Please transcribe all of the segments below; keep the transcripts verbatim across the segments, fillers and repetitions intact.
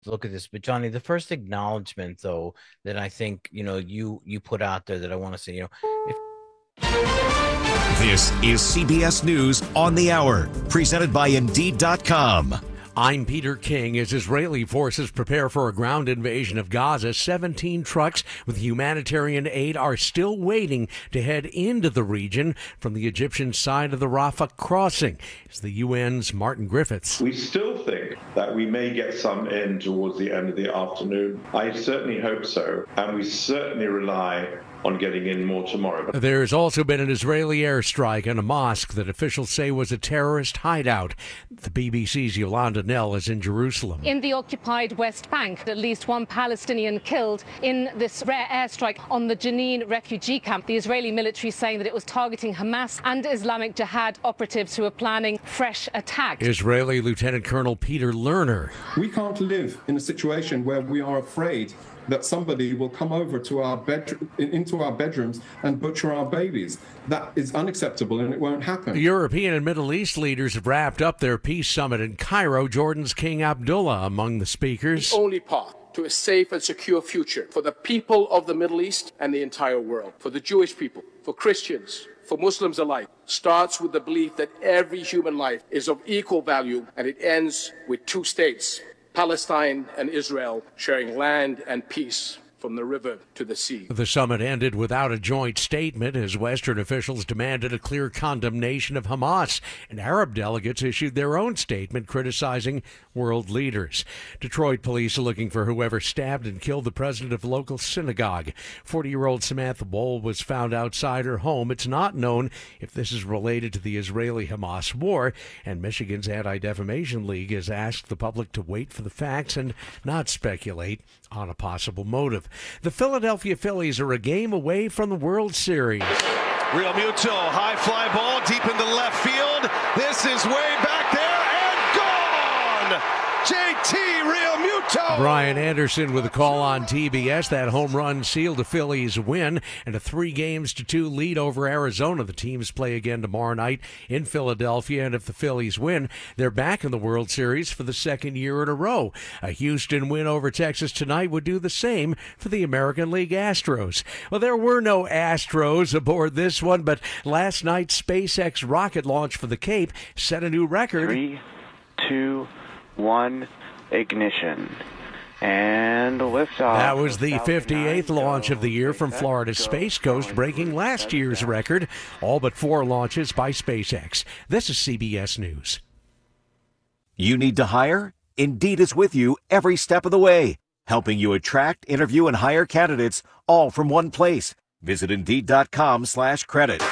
look at this. But Johnny, the first acknowledgement, though, that I think you know you you put out there that I want to say, you know, if This is C B S News on the Hour, presented by Indeed dot com. I'm Peter King. As Israeli forces prepare for a ground invasion of Gaza, seventeen trucks with humanitarian aid are still waiting to head into the region from the Egyptian side of the Rafah crossing. It's the U N's Martin Griffiths. We still think that we may get some in towards the end of the afternoon. I certainly hope so, and we certainly rely on getting in more tomorrow. There's also been an Israeli airstrike on a mosque that officials say was a terrorist hideout. The B B C's Yolanda Nell is in Jerusalem. In the occupied West Bank, at least one Palestinian killed in this rare airstrike on the Jenin refugee camp. The Israeli military saying that it was targeting Hamas and Islamic Jihad operatives who are planning fresh attacks. Israeli Lieutenant Colonel Peter Lerner. We can't live in a situation where we are afraid that somebody will come over to our bedroom, into our bedrooms and butcher our babies. That is unacceptable, and it won't happen. European and Middle East leaders have wrapped up their peace summit in Cairo. Jordan's King Abdullah among the speakers. The only path to a safe and secure future for the people of the Middle East and the entire world, for the Jewish people, for Christians, for Muslims alike, starts with the belief that every human life is of equal value, and it ends with two states, Palestine and Israel, sharing land and peace from the river to the sea. The summit ended without a joint statement as Western officials demanded a clear condemnation of Hamas, and Arab delegates issued their own statement criticizing world leaders. Detroit police are looking for whoever stabbed and killed the president of a local synagogue. forty-year-old Samantha Bowl was found outside her home. It's not known if this is related to the Israeli-Hamas war, and Michigan's Anti-Defamation League has asked the public to wait for the facts and not speculate on a possible motive. The Philadelphia Phillies are a game away from the World Series. Real Muto, high fly ball deep into left field. This is way back there and gone. J T Realmuto. Brian Anderson with a call on T B S. That home run sealed the Phillies' win and a three games to two lead over Arizona. The teams play again tomorrow night in Philadelphia, and if the Phillies win, they're back in the World Series for the second year in a row. A Houston win over Texas tonight would do the same for the American League Astros. Well, there were no Astros aboard this one, but last night's SpaceX rocket launch for the Cape set a new record. Three, two, one, ignition. And liftoff. That was the fifty-eighth launch of the year from Florida's Space Coast, breaking last year's record. All but four launches by SpaceX. This is C B S News. You need to hire? Indeed is with you every step of the way, helping you attract, interview, and hire candidates all from one place. Visit Indeed.com slash credit.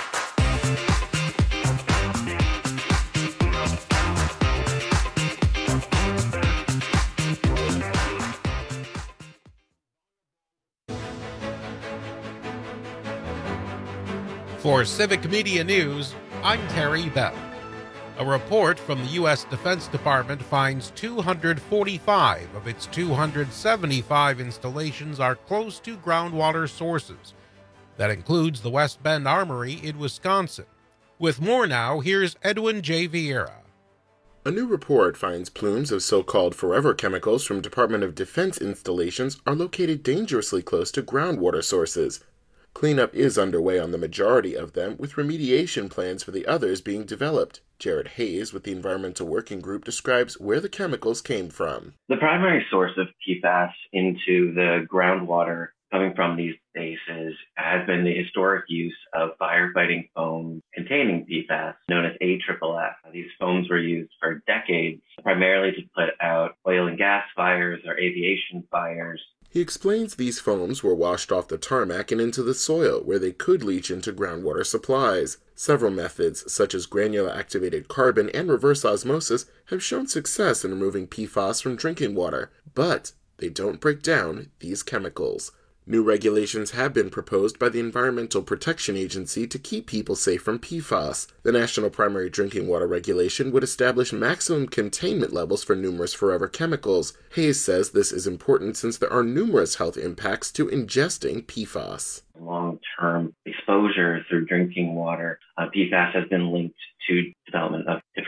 For Civic Media News, I'm Terry Bell. A report from the U S Defense Department finds two hundred forty-five of its two hundred seventy-five installations are close to groundwater sources. That includes the West Bend Armory in Wisconsin. With more now, here's Edwin J. Vieira. A new report finds plumes of so-called forever chemicals from Department of Defense installations are located dangerously close to groundwater sources. Cleanup is underway on the majority of them, with remediation plans for the others being developed. Jared Hayes with the Environmental Working Group describes where the chemicals came from. The primary source of P FAS into the groundwater coming from these bases has been the historic use of firefighting foams containing P FAS, known as A F F. These foams were used for decades, primarily to put out oil and gas fires or aviation fires. He explains these foams were washed off the tarmac and into the soil, where they could leach into groundwater supplies. Several methods, such as granular activated carbon and reverse osmosis, have shown success in removing P FAS from drinking water, but they don't break down these chemicals. New regulations have been proposed by the Environmental Protection Agency to keep people safe from P FAS. The National Primary Drinking Water Regulation would establish maximum containment levels for numerous forever chemicals. Hayes says this is important since there are numerous health impacts to ingesting P FAS. Long-term exposure through drinking water, uh, P FAS has been linked to development of different types of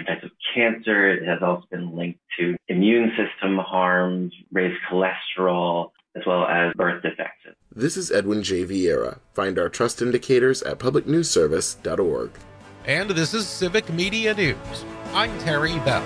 cancer. It has also been linked to immune system harms, raised cholesterol, as well as birth defects. This is Edwin J. Vieira. Find our trust indicators at public news service dot org. And this is Civic Media News. I'm Terry Bell.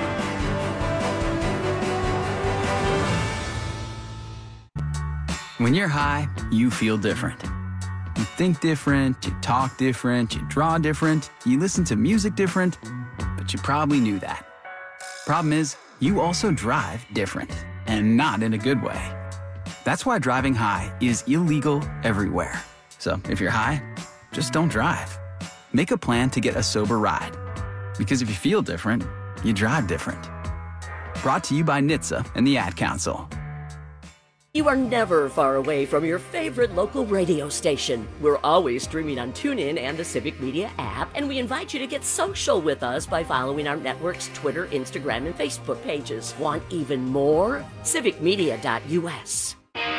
When you're high, you feel different. You think different, you talk different, you draw different, you listen to music different, but you probably knew that. Problem is, you also drive different, and not in a good way. That's why driving high is illegal everywhere. So if you're high, just don't drive. Make a plan to get a sober ride. Because if you feel different, you drive different. Brought to you by N H T S A and the Ad Council. You are never far away from your favorite local radio station. We're always streaming on TuneIn and the Civic Media app, and we invite you to get social with us by following our network's Twitter, Instagram, and Facebook pages. Want even more? civic media dot U S.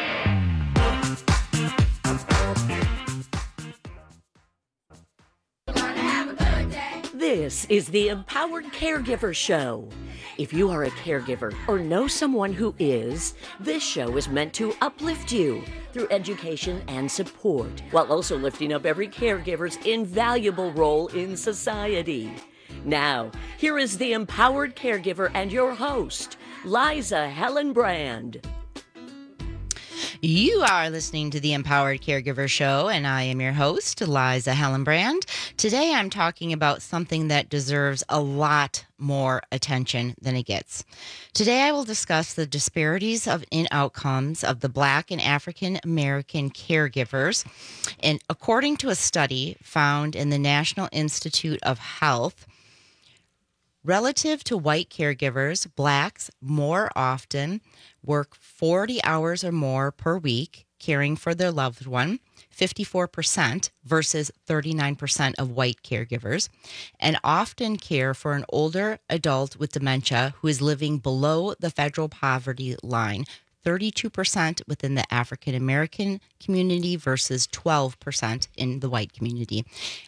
This is the Empowered Caregiver Show. If you are a caregiver or know someone who is, this show is meant to uplift you through education and support, while also lifting up every caregiver's invaluable role in society. Now, here is the Empowered Caregiver and your host, Liza Helen Brand. You are listening to the Empowered Caregiver Show, and I am your host, Liza Helen Brand. Today I'm talking about something that deserves a lot more attention than it gets. Today I will discuss the disparities of in outcomes of the Black and African American caregivers. And according to a study found in the National Institute of Health, relative to white caregivers, Blacks more often work forty hours or more per week caring for their loved one, fifty-four percent versus thirty-nine percent of white caregivers, and often care for an older adult with dementia who is living below the federal poverty line, thirty-two percent within the African American community versus twelve percent in the white community.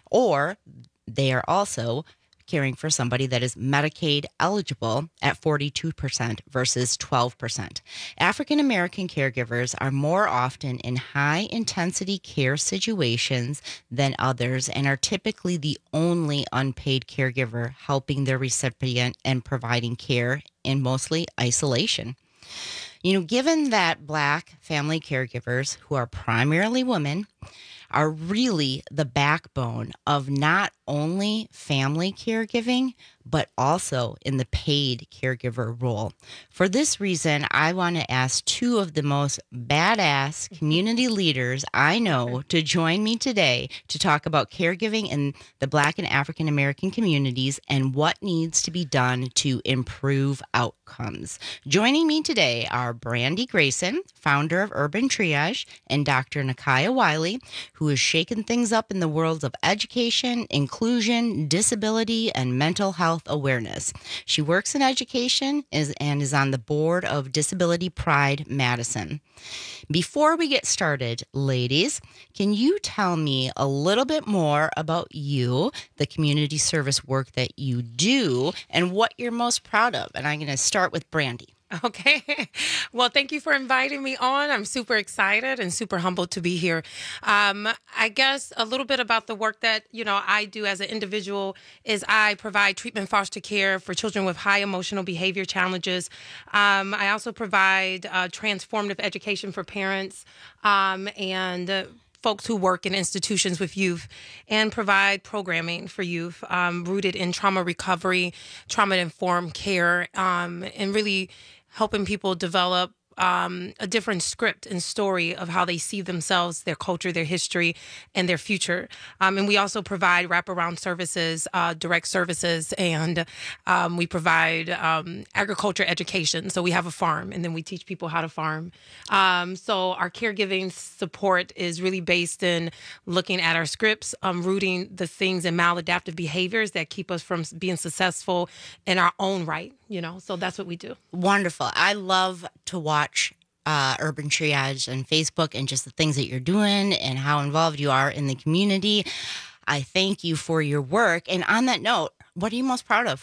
Or they are also caring for somebody that is Medicaid eligible at forty-two percent versus twelve percent. African American caregivers are more often in high intensity care situations than others and are typically the only unpaid caregiver helping their recipient and providing care in mostly isolation. You know, given that Black family caregivers, who are primarily women, are really the backbone of not only family caregiving, but also in the paid caregiver role. For this reason, I want to ask two of the most badass community leaders I know to join me today to talk about caregiving in the Black and African American communities and what needs to be done to improve outcomes. Joining me today are Brandy Grayson, founder of Urban Triage, and Doctor Nakaya Wiley, who is shaking things up in the world of education, inclusion, disability, and mental health awareness. She works in education is, and is on the board of Disability Pride Madison. Before we get started, ladies, can you tell me a little bit more about you, the community service work that you do, and what you're most proud of? And I'm going to start with Brandy. Okay. Well, thank you for inviting me on. I'm super excited and super humbled to be here. Um, I guess a little bit about the work that, you know, I do as an individual is I provide treatment foster care for children with high emotional behavior challenges. Um, I also provide uh, transformative education for parents um, and uh, folks who work in institutions with youth and provide programming for youth um, rooted in trauma recovery, trauma-informed care, um, and really helping people develop um, a different script and story of how they see themselves, their culture, their history, and their future. Um, and we also provide wraparound services, uh, direct services, and um, we provide um, agriculture education. So we have a farm, and then we teach people how to farm. Um, so our caregiving support is really based in looking at our scripts, um, rooting the things in maladaptive behaviors that keep us from being successful in our own right. You know, so that's what we do. Wonderful. I love to watch uh, Urban Triage on Facebook and just the things that you're doing and how involved you are in the community. I thank you for your work. And on that note, what are you most proud of?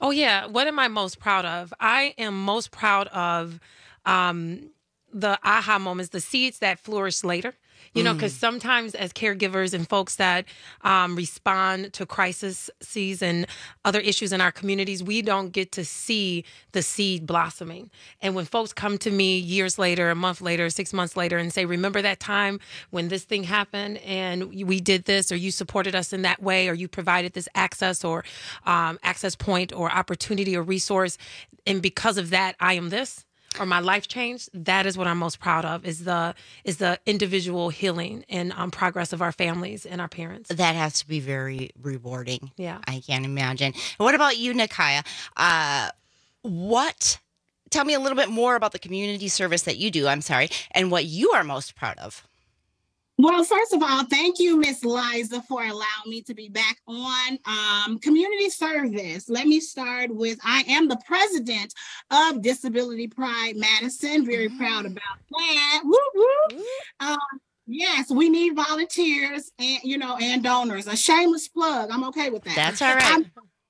Oh, yeah. What am I most proud of? I am most proud of um, the aha moments, the seeds that flourish later. You know, because sometimes as caregivers and folks that um, respond to crises and other issues in our communities, we don't get to see the seed blossoming. And when folks come to me years later, a month later, six months later, and say, remember that time when this thing happened and we did this, or you supported us in that way, or you provided this access or um, access point or opportunity or resource, and because of that, I am this, or my life changed, that is what I'm most proud of, is the is the individual healing and um, progress of our families and our parents. That has to be very rewarding. Yeah. I can't imagine. What about you, Nakaya? Uh, what, tell me a little bit more about the community service that you do, I'm sorry, and what you are most proud of. Well, first of all, thank you, Miss Liza, for allowing me to be back on um, community service. Let me start with, I am the president of Disability Pride Madison. Very mm-hmm. proud about that. Woo, woo. Um, yes, we need volunteers and, you know, and donors. A shameless plug. I'm okay with that. That's all right. I'm,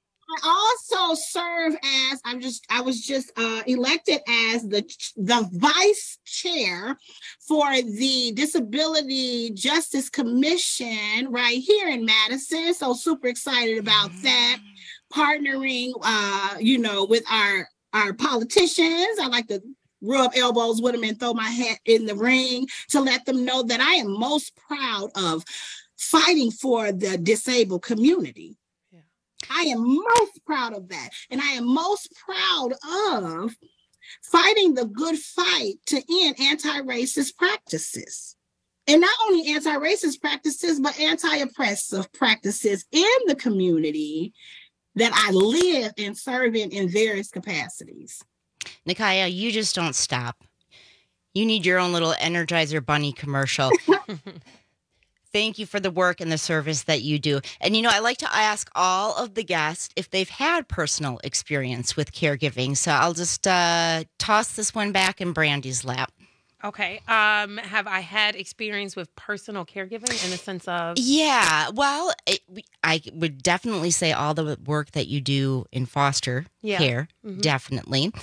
I also serve as I'm just I was just uh, elected as the the vice chair for the Disability Justice Commission right here in Madison. So super excited about that. Partnering, uh, you know, with our our politicians. I like to rub elbows with them and throw my hat in the ring to let them know that I am most proud of fighting for the disabled community. I am most proud of that. And I am most proud of fighting the good fight to end anti-racist practices. And not only anti-racist practices, but anti-oppressive practices in the community that I live and serve in in various capacities. Nakaya, you just don't stop. You need your own little Energizer Bunny commercial. Thank you for the work and the service that you do. And, you know, I like to ask all of the guests if they've had personal experience with caregiving. So I'll just uh, toss this one back in Brandy's lap. Okay. Um, have I had experience with personal caregiving in the sense of? Yeah. Well, it, I would definitely say all the work that you do in foster yeah. care, mm-hmm. definitely.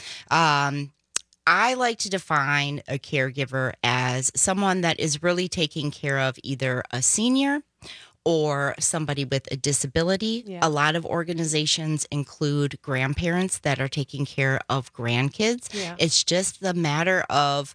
Um I like to define a caregiver as someone that is really taking care of either a senior or somebody with a disability. Yeah. A lot of organizations include grandparents that are taking care of grandkids. Yeah. It's just the matter of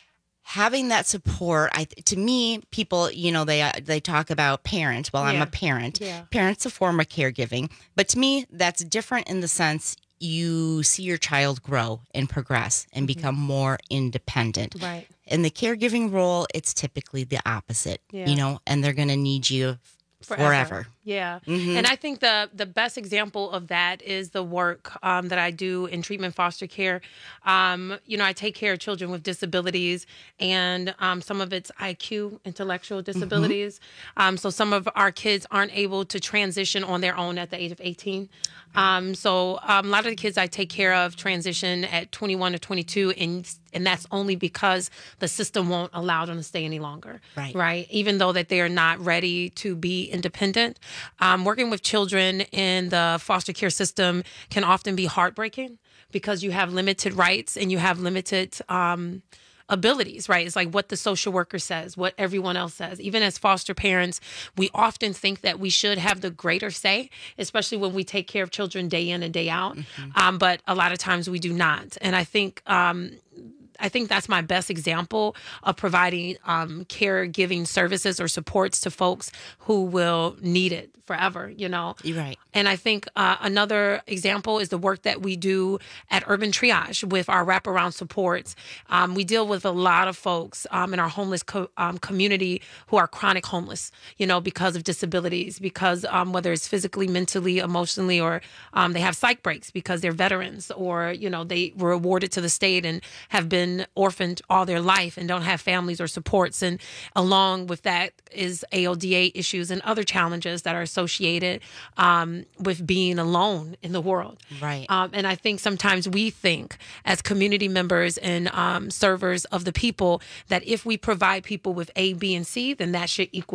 having that support. I to me, people, you know, they they talk about parent. Well, I'm Yeah. a parent. Yeah. Parent's a form of caregiving. But to me, that's different in the sense you see your child grow and progress and become more independent. Right. In the caregiving role, it's typically the opposite, Yeah. you know, and they're going to need you forever. forever. Yeah. Mhm. And I think the the best example of that is the work um, that I do in treatment foster care. Um, you know, I take care of children with disabilities, and um, some of it's I Q, intellectual disabilities. Um, so some of our kids aren't able to transition on their own at the age of eighteen. Um, so um, a lot of the kids I take care of transition at twenty-one to twenty-two, and and that's only because the system won't allow them to stay any longer. Right. Right. Even though that they are not ready to be independent. Um, working with children in the foster care system can often be heartbreaking because you have limited rights and you have limited um, abilities, right? It's like what the social worker says, what everyone else says. Even as foster parents, we often think that we should have the greater say, especially when we take care of children day in and day out. Mm-hmm. Um, but a lot of times we do not. And I think um, I think that's my best example of providing um, caregiving services or supports to folks who will need it forever, you know? You're right. And I think uh, another example is the work that we do at Urban Triage with our wraparound supports. Um, we deal with a lot of folks um, in our homeless co- um, community who are chronic homeless, you know, because of disabilities, because um, whether it's physically, mentally, emotionally, or um, they have psych breaks because they're veterans, or, you know, they were awarded to the state and have been orphaned all their life and don't have families or supports. And along with that is A L D A issues and other challenges that are associated um, with being alone in the world. Right. Um, and I think sometimes we think as community members and um, servers of the people that if we provide people with A, B, and C, then that should equal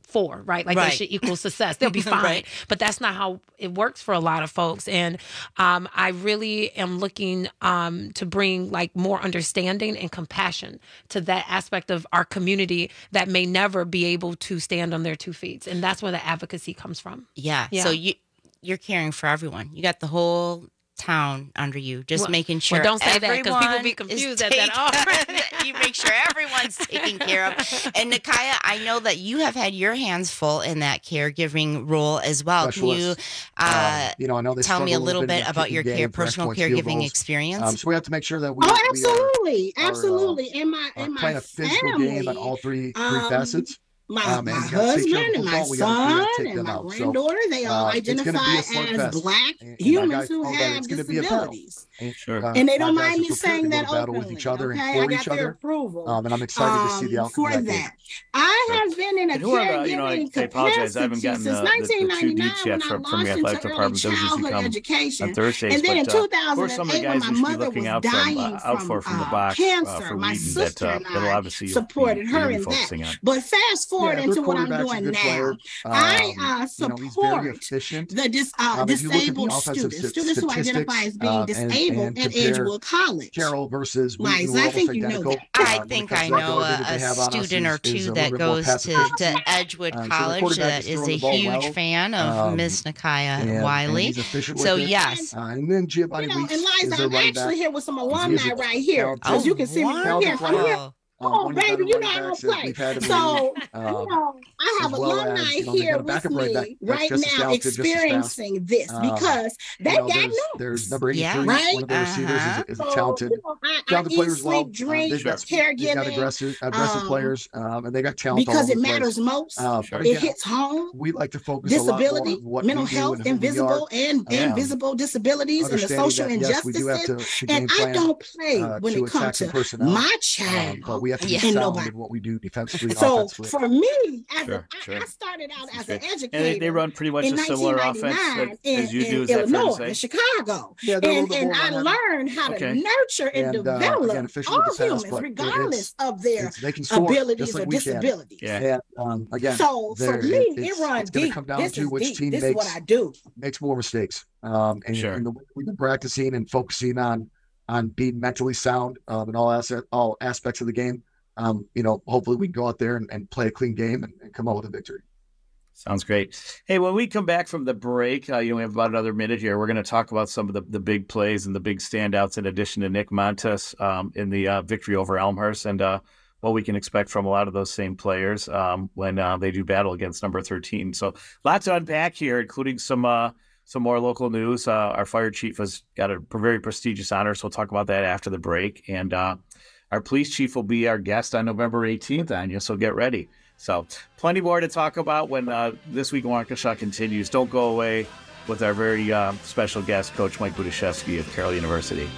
four, right? Like Right. they should equal success. They'll be fine. Right. But that's not how it works for a lot of folks. And um, I really am looking um, to bring like more understanding and compassion to that aspect of our community that may never be able to stand on their two feet. And that's where the advocacy comes from. Yeah. Yeah. So you you're caring for everyone. You got the whole town under you, just Well- making sure. well, don't say that, 'cause people everyone be is confused at that. taken- you make sure everyone's taken care of. And Nakaya, I know that you have had your hands full in that caregiving role as well. Can you, Specialist. uh, Um, you know, I know they tell me a struggle little bit in bit the about kicking your game care, for personal extra points, field caregiving goals. experience? Um, so we have to make sure that we, Oh, we are, absolutely, are, uh, absolutely. In my uh, in my playing a physical family, game on all three three um, facets. my, Um, my and you gotta take care of husband and my football, we gotta- we gotta son take and them my out. So, granddaughter, they all uh, it's gonna be a identify as slugfest. black And- and humans our guys who know that have it's gonna be a battle. disabilities. And, Sure. uh, And they our don't guys mind are me prepared saying to go that to battle with openly. each other Okay, and I for got each their other. approval Um, and I'm excited to see the um, outcome for of that that. game. I have been in a And who are the, you know, I, caregiving I apologize. I haven't capacity gotten since the, the, the two nineteen ninety-nine deets when yet I from, from launched your athletic into early department. Those usually childhood come education. on Thursdays. And then in but uh, who are some of the two thousand eight, when guys my we should be mother looking was out, from, dying uh, out from for from the uh, box uh, cancer, for my Wheaton sister that, uh, and that'll I obviously you'll supported be, her you'll be in that. focusing on? But fast forward Yeah, their into what I'm quarterback's a doing good now, player. I Um, uh, you know, he's support very efficient. the dis, uh, Um, if you look at the disabled offensive students, st- students who identify statistics, as being um, and- disabled and at compare Edgewood College. Carroll versus Liza, Wheaton were I almost think you know identical. that. I Uh, when it think comes I to that know ability a, that they a have on us student is- or two is a that little bit more goes pass to, efficiency. to Edgewood Um, so the College quarterback that is is throwing a the ball huge well. fan of Um, Miss Nakaya and, and Wiley. he's efficient So with it. yes, Uh, and then Giovanni You know, Weeks and is Liza, their I'm running actually back. here with some He's alumni a right here, talented- because you can see me from here. talented I'm here. player. Oh, Um, one of the baby, better you know running I don't backs that play. we've had in the So, league. you Um, know, I have as well alumni as, you know, they here got a with backup right back me that's right just as now talented, just as fast. experiencing this Um, because they you know, got there's, no. there's number eighty-three, Yeah. Right? one of their receivers Uh-huh. is, is a So, talented, you know, I, I talented eat, player as well. sleep, drink, Um, they've got, they've got caregiving, aggressive, aggressive um, players, um, and they got talent all because over it the place. matters most. Um, It but again, hits home. we like to focus a lot more Disability, on what mental we do health, and who we are. invisible and Um, invisible disabilities, and the understanding social that, yes, we do have injustices. to, to game And I plan, don't play uh, when to it comes attack some to personnel, my um, child but we have to be and sound nobody. in what we do defensively, So offensively. for me, as Sure, a, sure. I, I started out as That's an great. educator And they, they run pretty much in a similar offense nineteen as, ninety-nine as you in, do. in Is that fair to Illinois, say? in Chicago. Yeah, they're a and little bit and more I heavy. learned how to Okay. nurture and, And, uh, develop again, efficient all with the pass, humans, but regardless it's, of their it's, they can score abilities just like or we can. disabilities. Yeah. And um, again, So for there- me, it- it it's, runs it's going to deep. come down This to is which deep. team This is makes what I do. makes more mistakes. Um, and, Sure. and the, we've been practicing and focusing on on being mentally sound um, in all asset, all aspects of the game. Um, you know, hopefully we can go out there and, and play a clean game and, and come out with a victory. Sounds great. Hey, when we come back from the break, uh, you know, we have about another minute here. We're going to talk about some of the, the big plays and the big standouts in addition to Nick Montes um, in the uh, victory over Elmhurst and uh, what we can expect from a lot of those same players um, when uh, they do battle against number thirteen. So lots to unpack here, including some uh, some more local news. Uh, our fire chief has got a very prestigious honor, so we'll talk about that after the break. And uh, our police chief will be our guest on November eighteenth, Anya, so get ready. So plenty more to talk about when uh, This Week in Waukesha continues. Don't go away with our very uh, special guest, Coach Mike Budiszewski of Carroll University.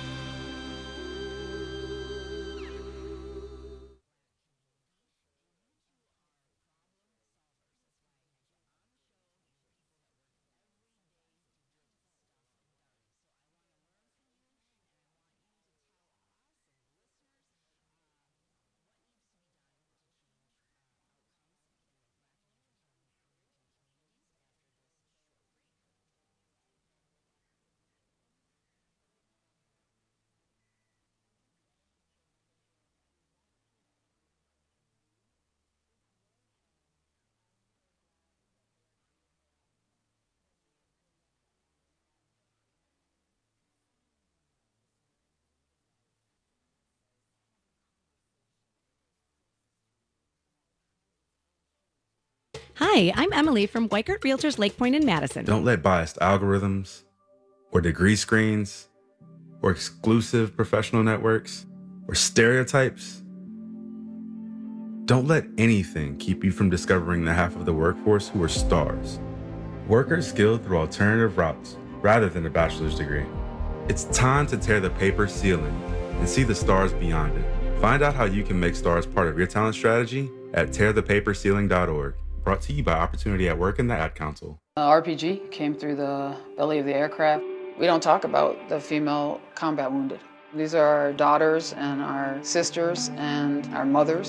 Hi, I'm Emily from Weikert Realtors Lake Point in Madison. Don't let biased algorithms or degree screens or exclusive professional networks or stereotypes. Don't let anything keep you from discovering the half of the workforce who are stars. Workers skilled through alternative routes rather than a bachelor's degree. It's time to tear the paper ceiling and see the stars beyond it. Find out how you can make stars part of your talent strategy at tear the paper ceiling dot org. Brought to you by Opportunity at Work and the Ad Council. Uh, R P G came through the belly of the aircraft. We don't talk about the female combat wounded. These are our daughters and our sisters and our mothers.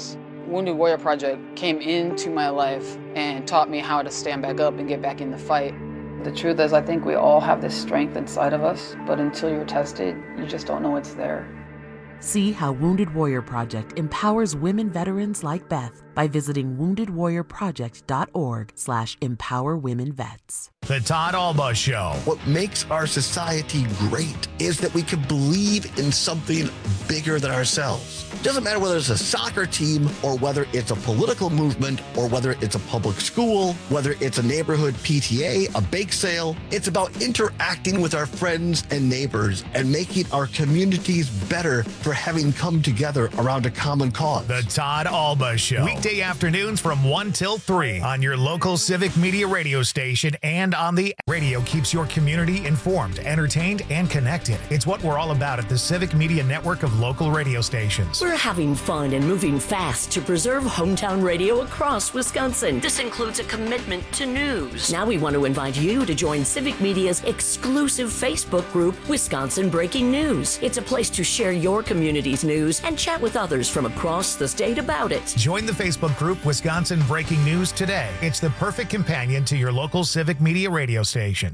Wounded Warrior Project came into my life and taught me how to stand back up and get back in the fight. The truth is, I think we all have this strength inside of us, but until you're tested, you just don't know it's there. See how Wounded Warrior Project empowers women veterans like Beth by visiting wounded warrior project dot org slash empower women vets. The Todd Alba Show. What makes our society great is that we can believe in something bigger than ourselves. It doesn't matter whether it's a soccer team or whether it's a political movement or whether it's a public school, whether it's a neighborhood P T A, a bake sale. It's about interacting with our friends and neighbors and making our communities better for having come together around a common cause. The Todd Alba Show. Weekday afternoons from one till three on your local Civic Media radio station and on the radio. Keeps your community informed, entertained, and connected. It's what we're all about at the Civic Media network of local radio stations. We're having fun and moving fast to preserve hometown radio across Wisconsin. This includes a commitment to news. Now we want to invite you to join Civic Media's exclusive Facebook group, Wisconsin Breaking News. It's a place to share your community's news and chat with others from across the state about it. Join the Facebook group Wisconsin Breaking News today. It's the perfect companion to your local Civic Media radio station.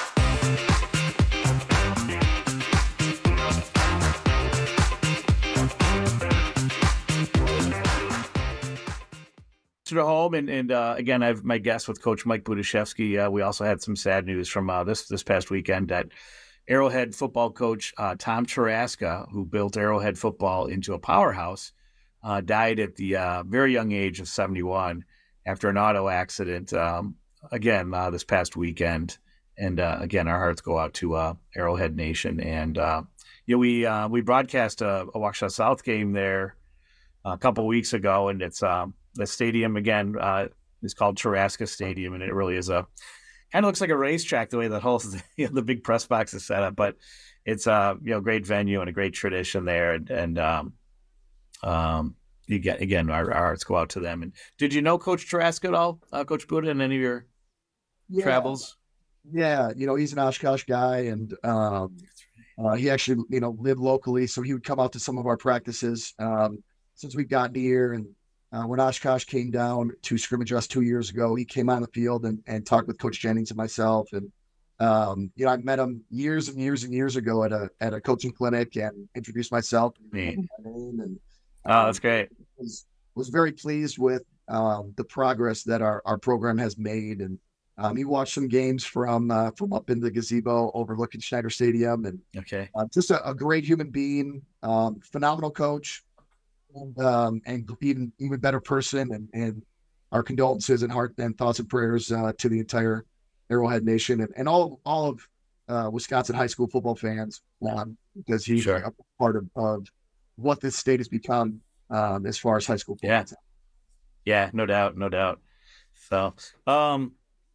To home and and uh, again, I've my guest with Coach Mike Budiszewski. Uh, we also had some sad news from uh, this this past weekend that Arrowhead football coach uh, Tom Charaska, who built Arrowhead football into a powerhouse, uh, died at the uh, very young age of seventy-one after an auto accident. Um, again, uh, this past weekend, and uh, again, our hearts go out to uh, Arrowhead Nation. And uh, you know, we uh, we broadcast a, a Waukesha South game there a couple weeks ago, and it's um, the stadium again uh, is called Charaska Stadium, and it really is a kind of looks like a racetrack the way that whole you know, the big press box is set up. But it's a you know great venue and a great tradition there, and, and um, um, you get again our, our hearts go out to them. And did you know Coach Charaska at all, uh, Coach Buda, in any of your yeah. travels? Yeah, you know he's an Oshkosh guy, and um, uh, he actually you know lived locally, so he would come out to some of our practices um, since we've gotten here. And Uh, when Oshkosh came down to scrimmage us two years ago, he came on the field and, and talked with Coach Jennings and myself. And, um, you know, I met him years and years and years ago at a at a coaching clinic and introduced myself. And, and, oh, that's great. Was, was very pleased with um, the progress that our, our program has made. And um, he watched some games from uh, from up in the gazebo overlooking Schneider Stadium. And okay, uh, just a, a great human being, um, phenomenal coach. And, um, and even even better person, and, and our condolences and heart and thoughts and prayers uh, to the entire Arrowhead Nation and, and all all of uh, Wisconsin high school football fans, um, because he's sure. a part of, of what this state has become um, as far as high school football. Yeah, yeah, no doubt, no doubt. So, um,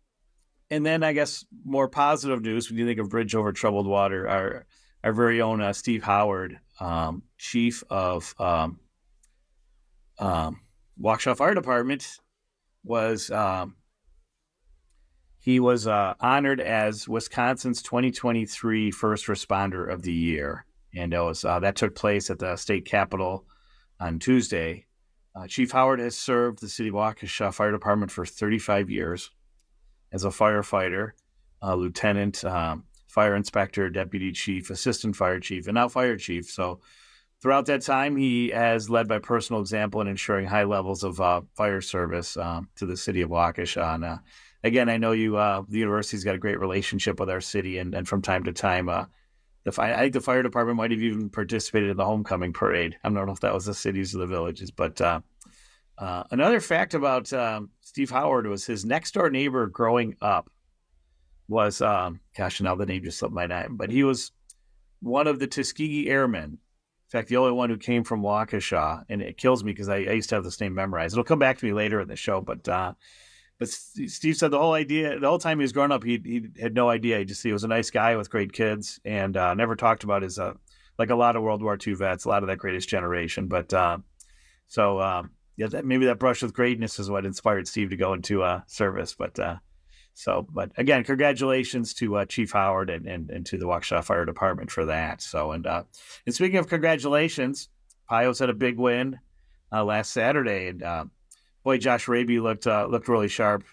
and then I guess more positive news when you think of Bridge Over Troubled Water, our our very own uh, Steve Howard, um, chief of um, Um, Waukesha Fire Department, was um, he was uh, honored as Wisconsin's twenty twenty-three First Responder of the Year, and it was uh, that took place at the state capitol on Tuesday. Uh, Chief Howard has served the city of Waukesha Fire Department for thirty-five years as a firefighter, uh, lieutenant, um, fire inspector, deputy chief, assistant fire chief, and now fire chief. So throughout that time, he has led by personal example in ensuring high levels of uh, fire service um, to the city of Waukesha. And uh, again, I know you, uh, the university's got a great relationship with our city, and, and from time to time, uh, the I think the fire department might have even participated in the homecoming parade. I don't know if that was the cities or the villages, but uh, uh, another fact about um, Steve Howard was his next door neighbor growing up was, um, gosh, now the name just slipped my name, but he was one of the Tuskegee Airmen. In fact, the only one who came from Waukesha, and it kills me because I, I used to have this name memorized. It'll come back to me later in the show, but uh, but Steve said the whole idea, the whole time he was growing up, he he had no idea. He just he was a nice guy with great kids, and uh, never talked about his uh, like a lot of World War Two vets, a lot of that greatest generation. But uh, so um, yeah, that, maybe that brush with greatness is what inspired Steve to go into uh, service. But uh, so, but again, congratulations to uh, Chief Howard and, and and to the Waukesha Fire Department for that. So, and uh, and speaking of congratulations, Pios had a big win uh, last Saturday. And uh, boy, Josh Raby looked uh, looked really sharp.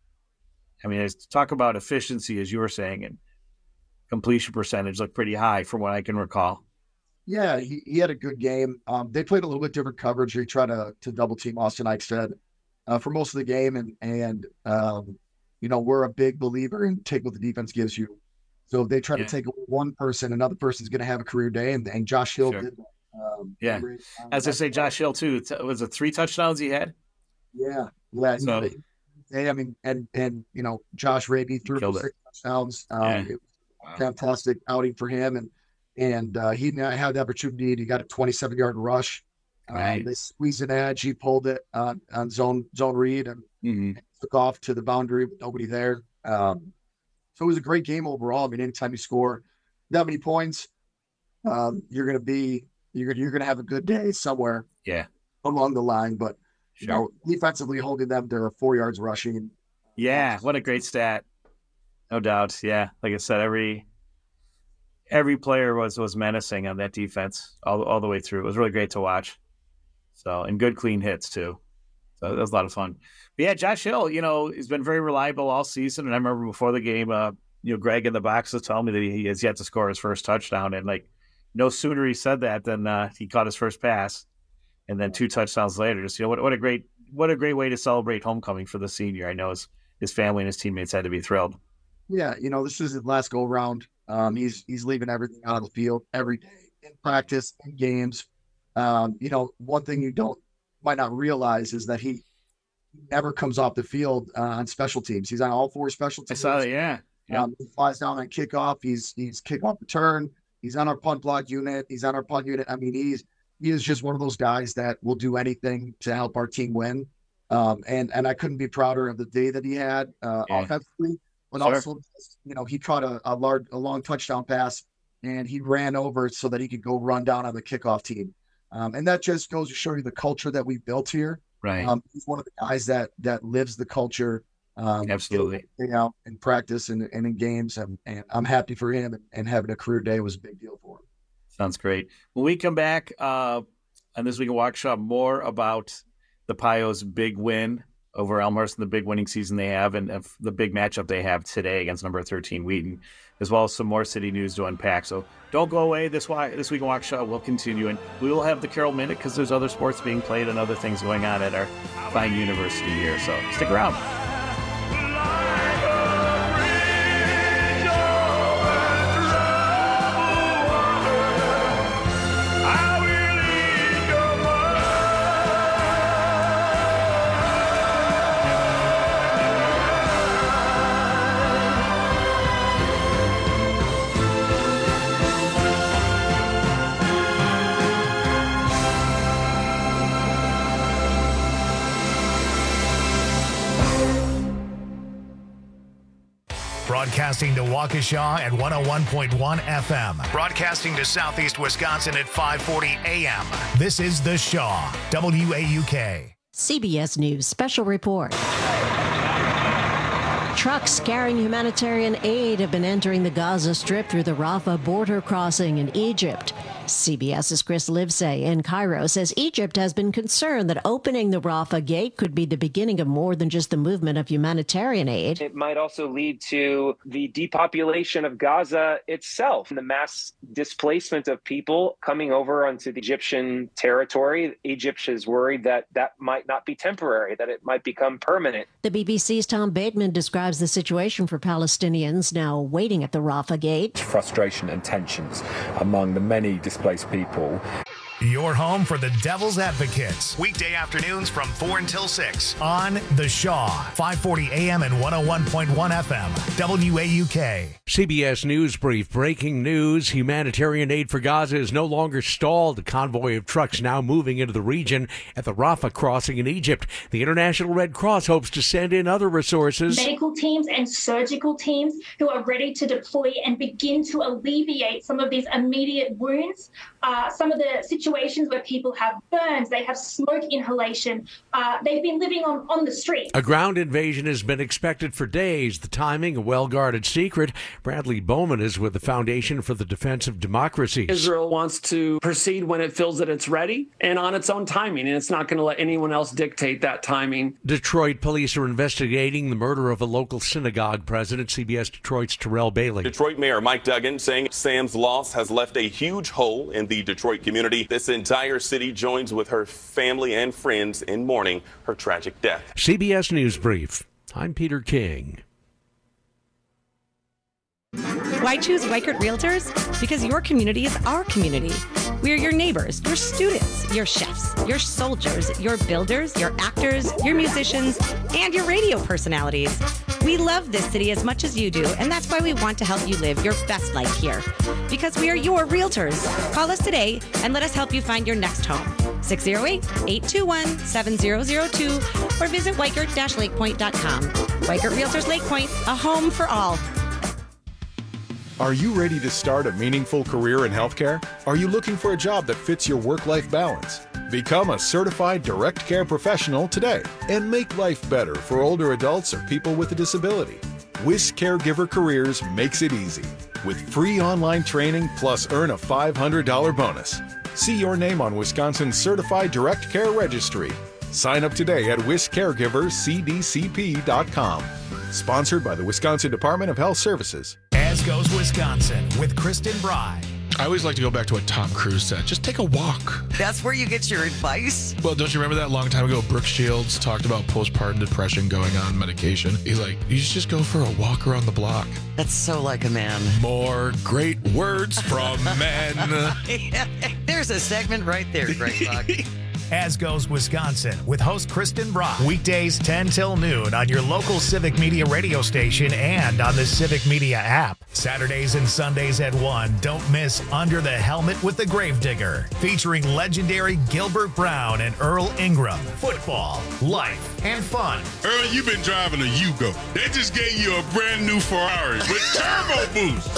I mean, talk about efficiency, as you were saying, and completion percentage looked pretty high from what I can recall. Yeah, he, he had a good game. Um, they played a little bit different coverage. They tried to to double team Austin Eichstead uh, for most of the game, and and um, you know, we're a big believer in take what the defense gives you. So if they try yeah. to take one person, another person's going to have a career day, and, and Josh Hill sure. did that. Um, yeah, as I say, Josh Hill too. Was it three touchdowns he had? Yeah, yeah. So, Hey, I mean, and and you know, Josh Raby threw for six touchdowns. Um, Yeah. It was a fantastic outing for him, and and uh, he had the opportunity. He got a twenty-seven yard rush. Right. Um, they squeezed an edge. He pulled it on, on zone zone read and, mm-hmm. and took off to the boundary with nobody there. Um, so it was a great game overall. I mean, anytime you score that many points, um, you're going to be you're you're going to have a good day somewhere. Yeah. Along the line, but. Sure. You know, defensively holding them, they're four yards rushing. Yeah, what a great stat. No doubt. Yeah, like I said, every every player was was menacing on that defense all all the way through. It was really great to watch. So, and good clean hits too. So that was a lot of fun. But yeah, Josh Hill, you know, he's been very reliable all season. And I remember before the game, uh, you know, Greg in the box was telling me that he has yet to score his first touchdown. And like, no sooner he said that than uh, he caught his first pass. And then two touchdowns later, just you know what, what a great what a great way to celebrate homecoming for the senior. I know his his family and his teammates had to be thrilled. Yeah, you know, this is his last go round. Um, he's he's leaving everything out of the field every day in practice, in games. Um, you know, one thing you don't might not realize is that he never comes off the field uh, on special teams. He's on all four special teams. I saw that. Yeah, yeah. Um, he flies down on kickoff. He's he's kickoff return. He's on our punt block unit. He's on our punt unit. I mean, he's He is just one of those guys that will do anything to help our team win. Um, and and I couldn't be prouder of the day that he had uh, yeah. offensively, but sure. also, you know, he caught a, a large, a long touchdown pass, and he ran over so that he could go run down on the kickoff team. Um, and that just goes to show you the culture that we built here. Right. Um, he's one of the guys that that lives the culture. Um, Absolutely. You know, in practice and, and in games, and, and I'm happy for him. And, and having a career day was a big deal for him. Sounds great. When we come back uh, on This Week in Waukesha, more about the Pios' big win over Elmhurst and the big winning season they have, and uh, the big matchup they have today against number thirteen Wheaton, as well as some more city news to unpack. So don't go away. This, this Week in Waukesha will continue, and we will have the Carroll Minute because there's other sports being played and other things going on at our fine university here. So stick around. Broadcasting to Waukesha at one oh one point one F M. Broadcasting to Southeast Wisconsin at five forty A M. This is The Shaw, W A U K. C B S News Special Report. Trucks carrying humanitarian aid have been entering the Gaza Strip through the Rafah border crossing in Egypt. CBS's Chris Livesay in Cairo says Egypt has been concerned that opening the Rafah gate could be the beginning of more than just the movement of humanitarian aid. It might also lead to the depopulation of Gaza itself, and the mass displacement of people coming over onto the Egyptian territory. Egypt is worried that that might not be temporary, that it might become permanent. The B B C's Tom Bateman describes the situation for Palestinians now waiting at the Rafah gate. Frustration and tensions among the many displaced people. Your home for the Devil's Advocates. Weekday afternoons from four until six on The Shaw, five forty A M and one oh one point one F M, W A U K. C B S News Brief. Breaking news. Humanitarian aid for Gaza is no longer stalled. A convoy of trucks now moving into the region at the Rafah crossing in Egypt. The International Red Cross hopes to send in other resources. Medical teams and surgical teams who are ready to deploy and begin to alleviate some of these immediate wounds. Uh, some of the situations situations where people have burns, they have smoke inhalation, uh, they've been living on, on the street. A ground invasion has been expected for days. The timing, a well-guarded secret. Bradley Bowman is with the Foundation for the Defense of Democracies. Israel wants to proceed when it feels that it's ready and on its own timing, and it's not going to let anyone else dictate that timing. Detroit police are investigating the murder of a local synagogue president. C B S Detroit's Terrell Bailey. Detroit Mayor Mike Duggan saying Sam's loss has left a huge hole in the Detroit community. This entire city joins with her family and friends in mourning her tragic death. C B S News Brief. I'm Peter King. Why choose Weichert Realtors? Because your community is our community. We are your neighbors, your students, your chefs, your soldiers, your builders, your actors, your musicians, and your radio personalities. We love this city as much as you do, and that's why we want to help you live your best life here. Because we are your realtors. Call us today and let us help you find your next home. six oh eight, eight two one, seven oh oh two or visit weichert dash lakepoint dot com. Weichert Realtors Lake Point, a home for all. Are you ready to start a meaningful career in healthcare? Are you looking for a job that fits your work-life balance? Become a certified direct care professional today and make life better for older adults or people with a disability. W I S Caregiver Careers makes it easy with free online training plus earn a five hundred dollars bonus. See your name on Wisconsin's Certified Direct Care Registry. Sign up today at wis caregivers c d c p dot com. Sponsored by the Wisconsin Department of Health Services. As Goes Wisconsin with Kristen Bry. I always like to go back to what Tom Cruise said. Just take a walk. That's where you get your advice? Well, don't you remember that long time ago, Brooke Shields talked about postpartum depression going on medication? He's like, you should just go for a walk around the block. That's so like a man. More great words from men. Yeah, there's a segment right there, Greg Buck. As Goes Wisconsin with host Kristen Brock. Weekdays ten till noon on your local Civic Media radio station and on the Civic Media app. Saturdays and Sundays at one. Don't miss Under the Helmet with the Gravedigger, featuring legendary Gilbert Brown and Earl Ingram. Football, life, and fun. Earl, you've been driving a Yugo. They just gave you a brand new Ferrari with turbo boost.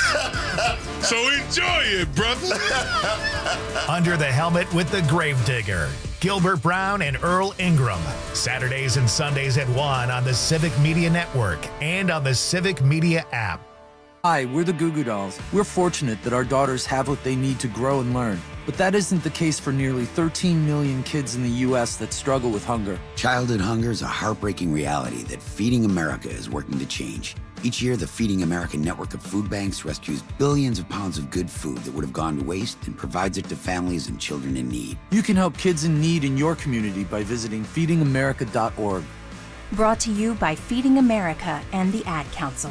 So enjoy it, brother. Under the Helmet with the Gravedigger. Gilbert Brown and Earl Ingram. Saturdays and Sundays at one on the Civic Media Network and on the Civic Media app. Hi, we're the Goo Goo Dolls. We're fortunate that our daughters have what they need to grow and learn. But that isn't the case for nearly thirteen million kids in the U S that struggle with hunger. Childhood hunger is a heartbreaking reality that Feeding America is working to change. Each year, the Feeding America network of food banks rescues billions of pounds of good food that would have gone to waste and provides it to families and children in need. You can help kids in need in your community by visiting feeding america dot org. Brought to you by Feeding America and the Ad Council.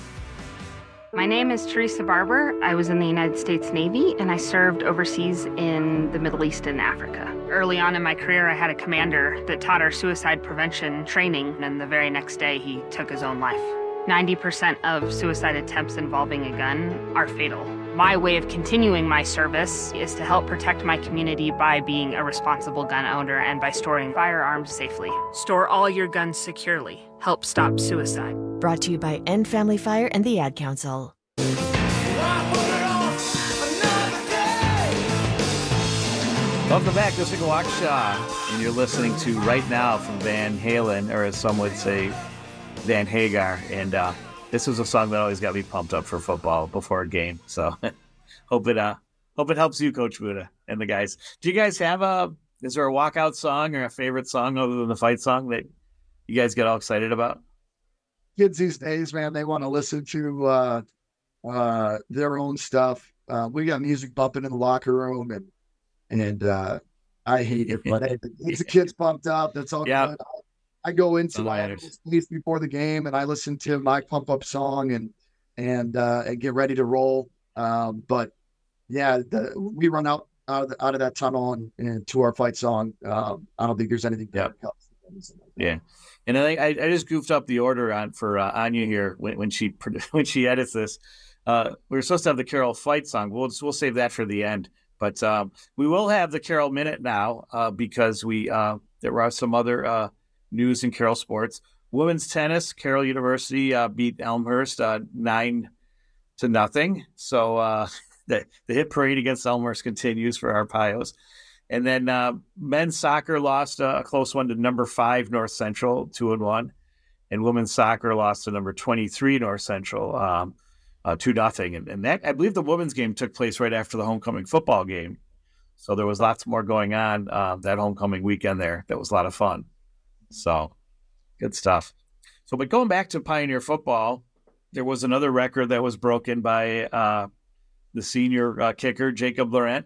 My name is Teresa Barber. I was in the United States Navy and I served overseas in the Middle East and Africa. Early on in my career, I had a commander that taught our suicide prevention training, and the very next day he took his own life. ninety percent of suicide attempts involving a gun are fatal. My way of continuing my service is to help protect my community by being a responsible gun owner and by storing firearms safely. Store all your guns securely. Help stop suicide. Brought to you by End Family Fire and the Ad Council. Welcome back. This is Waukesha, and you're listening to Right Now from Van Halen, or as some would say, Van Hagar. And uh, this was a song that always got me pumped up for football before a game. So hope it uh hope it helps you, Coach Buda, and the guys. Do you guys have a, is there a walkout song or a favorite song other than the fight song that you guys get all excited about? Kids these days, man, they want to listen to uh, uh, their own stuff. Uh, we got music bumping in the locker room, and and uh, I hate it, but it keeps the kids pumped up. That's all yeah. good. I go into Oh, my I space before the game, and I listen to my pump up song and and uh, and get ready to roll. Um, but yeah, the, we run out out of, the, out of that tunnel and, and to our fight song. Um, I don't think there's anything. Yep. Yeah, and I I, I just goofed up the order on for uh, Anya here when, when she when she edits this. Uh, we were supposed to have the Carol fight song. We'll just, we'll save that for the end. But um, we will have the Carol minute now uh, because we uh, there are some other uh, news in Carol sports. Women's tennis, Carroll University uh, beat Elmhurst uh, nine to nothing. So uh, the, the hit parade against Elmhurst continues for our Pios. And then uh, men's soccer lost a, a close one to number five North Central, two and one, and women's soccer lost to number twenty-three North Central, um, uh, two nothing. And, and that I believe the women's game took place right after the homecoming football game, so there was lots more going on uh, that homecoming weekend there. That was a lot of fun. So good stuff. So, but going back to Pioneer football, there was another record that was broken by uh, the senior uh, kicker Jacob Laurent.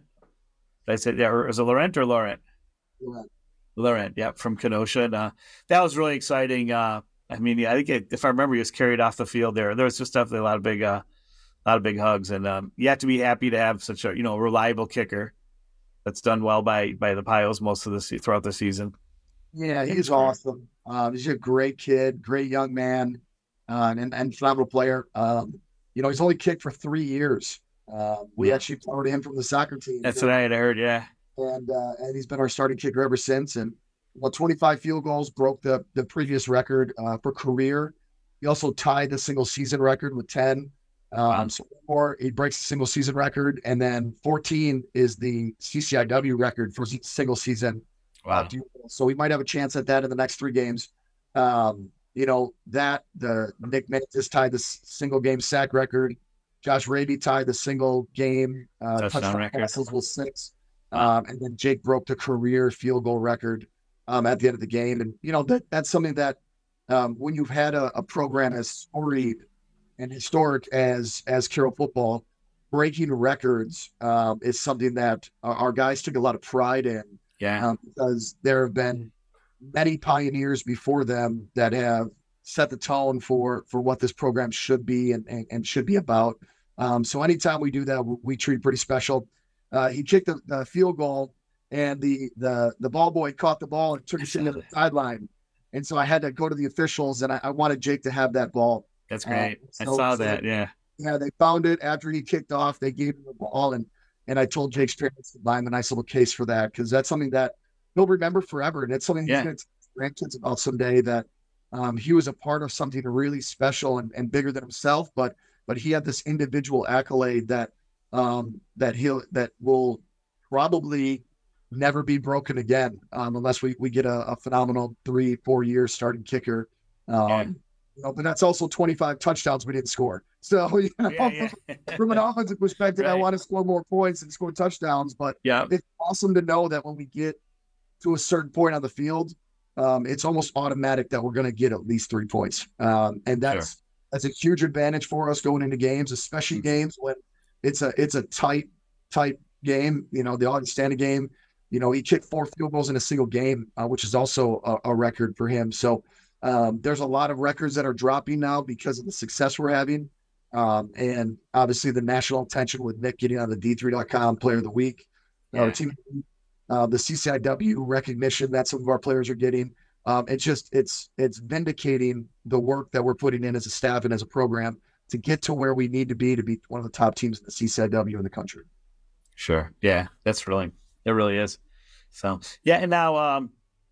I said, yeah, or is it Laurent or Laurent? Laurent. Laurent, yeah, from Kenosha. And, uh, that was really exciting. Uh, I mean, yeah, I think it, if I remember, he was carried off the field there. There was just definitely a lot of big, uh, a lot of big hugs, and um, you have to be happy to have such a you know reliable kicker that's done well by by the Pios most of the throughout the season. Yeah, he's awesome. Um, he's a great kid, great young man, uh, and and phenomenal player. Um, you know, he's only kicked for three years. Uh, we Yeah. actually promoted him from the soccer team. That's what I had heard. Yeah, and uh, and he's been our starting kicker ever since. And well, twenty-five field goals broke the the previous record uh, for career. He also tied the single season record with ten. Um, so four, he breaks the single season record, and then fourteen is the C C I W record for s- single season. Wow. Uh, so we might have a chance at that in the next three games. Um, you know that the Nick Mantis tied the s- single game sack record. Josh Raby tied the single game uh, Touchdown touchdown record. passes with six. Um, and then Jake broke the career field goal record um, at the end of the game. And, you know, that that's something that um, when you've had a, a program as storied and historic as as Carroll football, breaking records um, is something that our, our guys took a lot of pride in. Yeah. Um, because there have been many pioneers before them that have set the tone for for what this program should be and, and, and should be about. Um, so anytime we do that, we, we treat pretty special. Uh, he kicked the, the field goal, and the the the ball boy caught the ball and took it into the sideline. And so I had to go to the officials, and I, I wanted Jake to have that ball. That's great. Uh, I so- saw so that. Yeah. Yeah, they found it after he kicked off. They gave him the ball, and and I told Jake's parents to buy him a nice little case for that, because that's something that he'll remember forever, and it's something Yeah. he's going to tell his grandkids about someday. That um, he was a part of something really special and, and bigger than himself, but but he had this individual accolade that um, that he'll that will probably never be broken again, um, unless we we get a, a phenomenal three four year starting kicker. Um, You know, but that's also twenty-five touchdowns we didn't score. So, you know, Yeah, yeah. from an offensive perspective, I Right. want to score more points and score touchdowns. But Yeah. it's awesome to know that when we get to a certain point on the field, um, it's almost automatic that we're going to get at least three points. Um, and that's that's a huge advantage for us going into games, especially games when it's a it's a tight tight game. You know, the Augustana game. You know, he kicked four field goals in a single game, uh, which is also a, a record for him. So. Um, there's a lot of records that are dropping now because of the success we're having. Um, and obviously the national attention with Nick getting on the D three dot com player of the week, our Yeah. team, uh, the C C I W recognition that some of our players are getting. Um, it's just, it's, it's vindicating the work that we're putting in as a staff and as a program to get to where we need to be, to be one of the top teams in the C C I W in the country. Sure. Yeah, that's really, it really is. So, yeah. And now, um,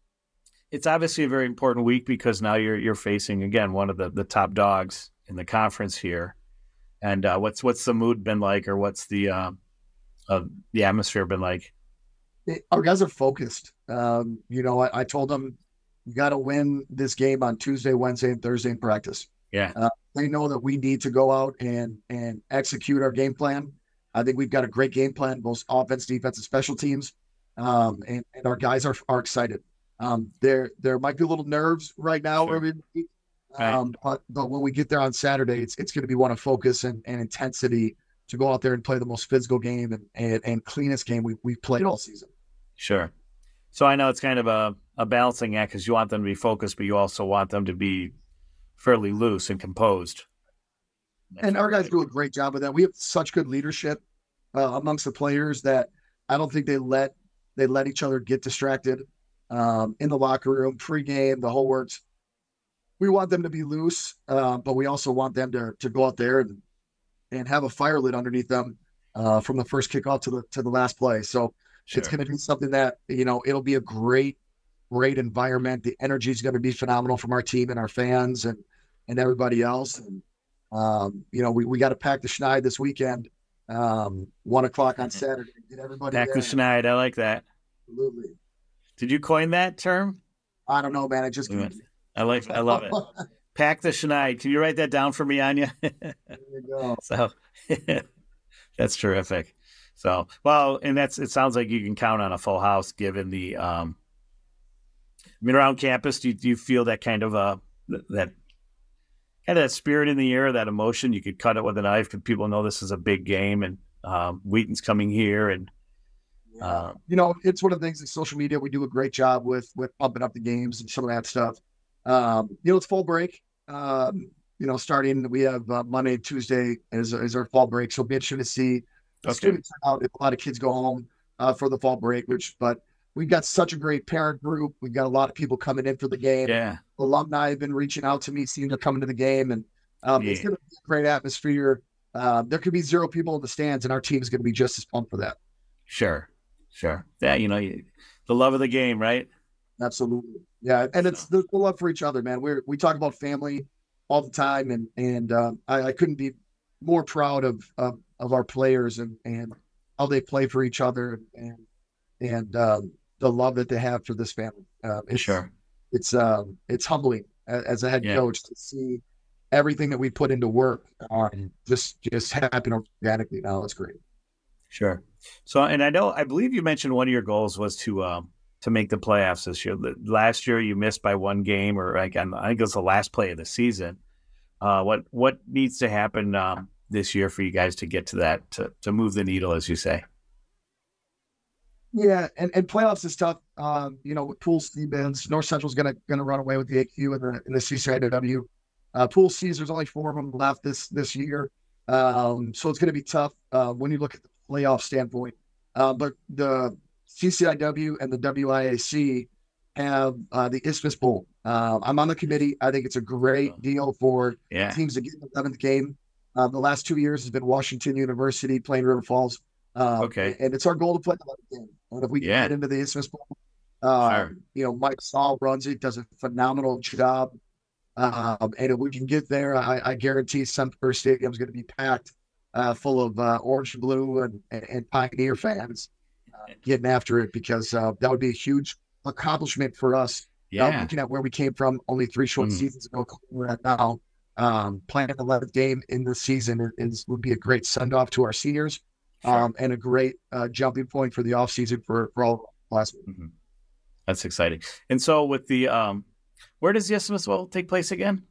it's obviously a very important week because now you're, you're facing again, one of the, the top dogs in the conference here. And, uh, what's, what's the mood been like, or what's the, um, uh, the atmosphere been like? It- our guys are focused. Um, you know, I, I told them, you got to win this game on Tuesday, Wednesday, and Thursday in practice. Yeah. Uh, they know that we need to go out and and execute our game plan. I think we've got a great game plan, both offense, defense, and special teams. Um, and, and our guys are are excited. Um, there there might be a little nerves right now, Sure. early in the week. Right. Um, but but when we get there on Saturday, it's it's going to be one of focus and, and intensity to go out there and play the most physical game and and, and cleanest game we we've played all season. Sure. So I know it's kind of a, a balancing act because you want them to be focused, but you also want them to be fairly loose and composed. And our guys do a great job of that. We have such good leadership uh, amongst the players that I don't think they let they let each other get distracted um, in the locker room, pregame, the whole works. We want them to be loose, uh, but we also want them to to go out there and and have a fire lit underneath them uh, from the first kickoff to the to the last play. So it's Sure. going to be something that, you know, it'll be a great, great environment. The energy is going to be phenomenal from our team and our fans and and everybody else. And um, you know, we, we got to pack the Schneid this weekend Um, one o'clock on Saturday. Get everybody Pack the there. Schneid. I like that. Absolutely. Did you coin that term? I don't know, man. I just I like. I love it. Pack the Schneid. Can you write that down for me, Anya? There you go. So that's terrific. So well, and that's. It sounds like you can count on a full house given the. Um, I mean, around campus, do you, do you feel that kind of uh that kind of that spirit in the air, that emotion? You could cut it with a knife because people know this is a big game, and um, Wheaton's coming here, and uh, you know, it's one of the things in social media we do a great job with with pumping up the games and some of that stuff. Um, you know, it's fall break. Um, you know, starting we have uh, Monday, Tuesday is is our fall break, so it'll be interesting to see the Okay. students out. If a lot of kids go home uh, for the fall break, which but. We've got such a great parent group. We've got a lot of people coming in for the game. Yeah. Alumni have been reaching out to me, seeing they're coming to the game. And um, it's Yeah. going to be a great atmosphere. Uh, there could be zero people in the stands, and our team is going to be just as pumped for that. Sure, sure. Yeah, you know, you, the love of the game, right? Absolutely. Yeah. And it's the, the love for each other, man. We're, we talk about family all the time. And, and uh, I, I couldn't be more proud of, of, of our players and, and how they play for each other and, and, um, the love that they have for this family. Uh, it's, Sure. It's um, it's humbling as, as a head Yeah. coach to see everything that we put into work um, just just happen organically. Now it's great. Sure. So, and I know, I believe you mentioned one of your goals was to um, to make the playoffs this year. The- Last year, you missed by one game, or again, I think it was the last play of the season. Uh, what what needs to happen um, this year for you guys to get to that, to to move the needle, as you say? Yeah, and, and playoffs is tough. Um, you know, with Pool C bids, North Central's gonna gonna run away with the A Q and the in the C C I W. Uh, Pool C's, there's only four of them left this this year, um, so it's gonna be tough uh, when you look at the playoff standpoint. Uh, but the C C I W and the W I A C have uh, the Isthmus Bowl. Uh, I'm on the committee. I think it's a great deal for Yeah. teams to get the eleventh game. Uh, the last two years has been Washington University playing River Falls. Uh, Okay. And it's our goal to play the eleventh game. And if we can Yeah. get into the Isthmus Bowl, uh, Sure. you know, Mike Saul runs it, does a phenomenal job. Um, and if we can get there, I, I guarantee Semper Stadium is going to be packed uh, full of uh, orange and blue and, and, and Pioneer fans uh, getting after it, because uh, that would be a huge accomplishment for us. Uh, Yeah. looking at where we came from only three short Mm. seasons ago, we're at now. Um, playing the eleventh game in the season is would be a great send off to our seniors, um, and a great uh, jumping point for the off season for for all classmen. Mm-hmm. That's exciting. And so with the um, where does the Isthmus Bowl take place again?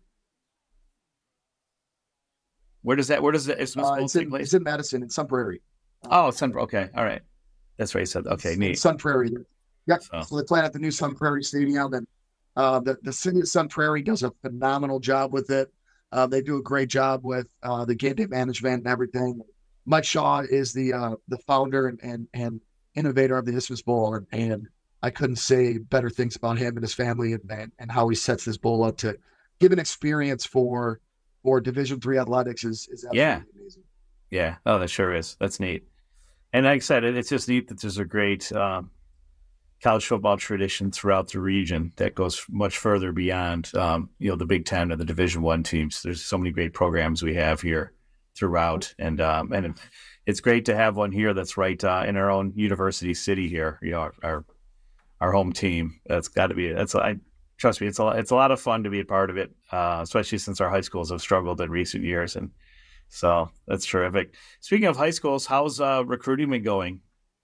Where does that? Where does the Isthmus Uh, Bowl it's, take in, place? it's in Madison, in Sun Prairie. Oh, it's Sun. Okay, all right. That's right. You said okay. In Neat. Sun Prairie. Yep. So. So they play at the new Sun Prairie Stadium, and uh, the the city of Sun Prairie does a phenomenal job with it. Uh, they do a great job with uh, the game day management and everything. Mike Shaw is the uh, the founder and, and and innovator of the Isthmus Bowl, and, and I couldn't say better things about him and his family and, and and how he sets this bowl up to give an experience for for Division three athletics is is absolutely Yeah. amazing. Yeah. Oh, that sure is. That's neat. And like I said, it- it's just neat that there's a great um, college football tradition throughout the region that goes much further beyond, um, you know, the Big Ten or the Division One teams. There's so many great programs we have here throughout, and um, and it's great to have one here that's right uh, in our own university city here. You know, our our, our home team. That's got to be. That's I trust me. It's a it's a lot of fun to be a part of it, uh, especially since our high schools have struggled in recent years, and so that's terrific. Speaking of high schools, how's uh, recruiting been going?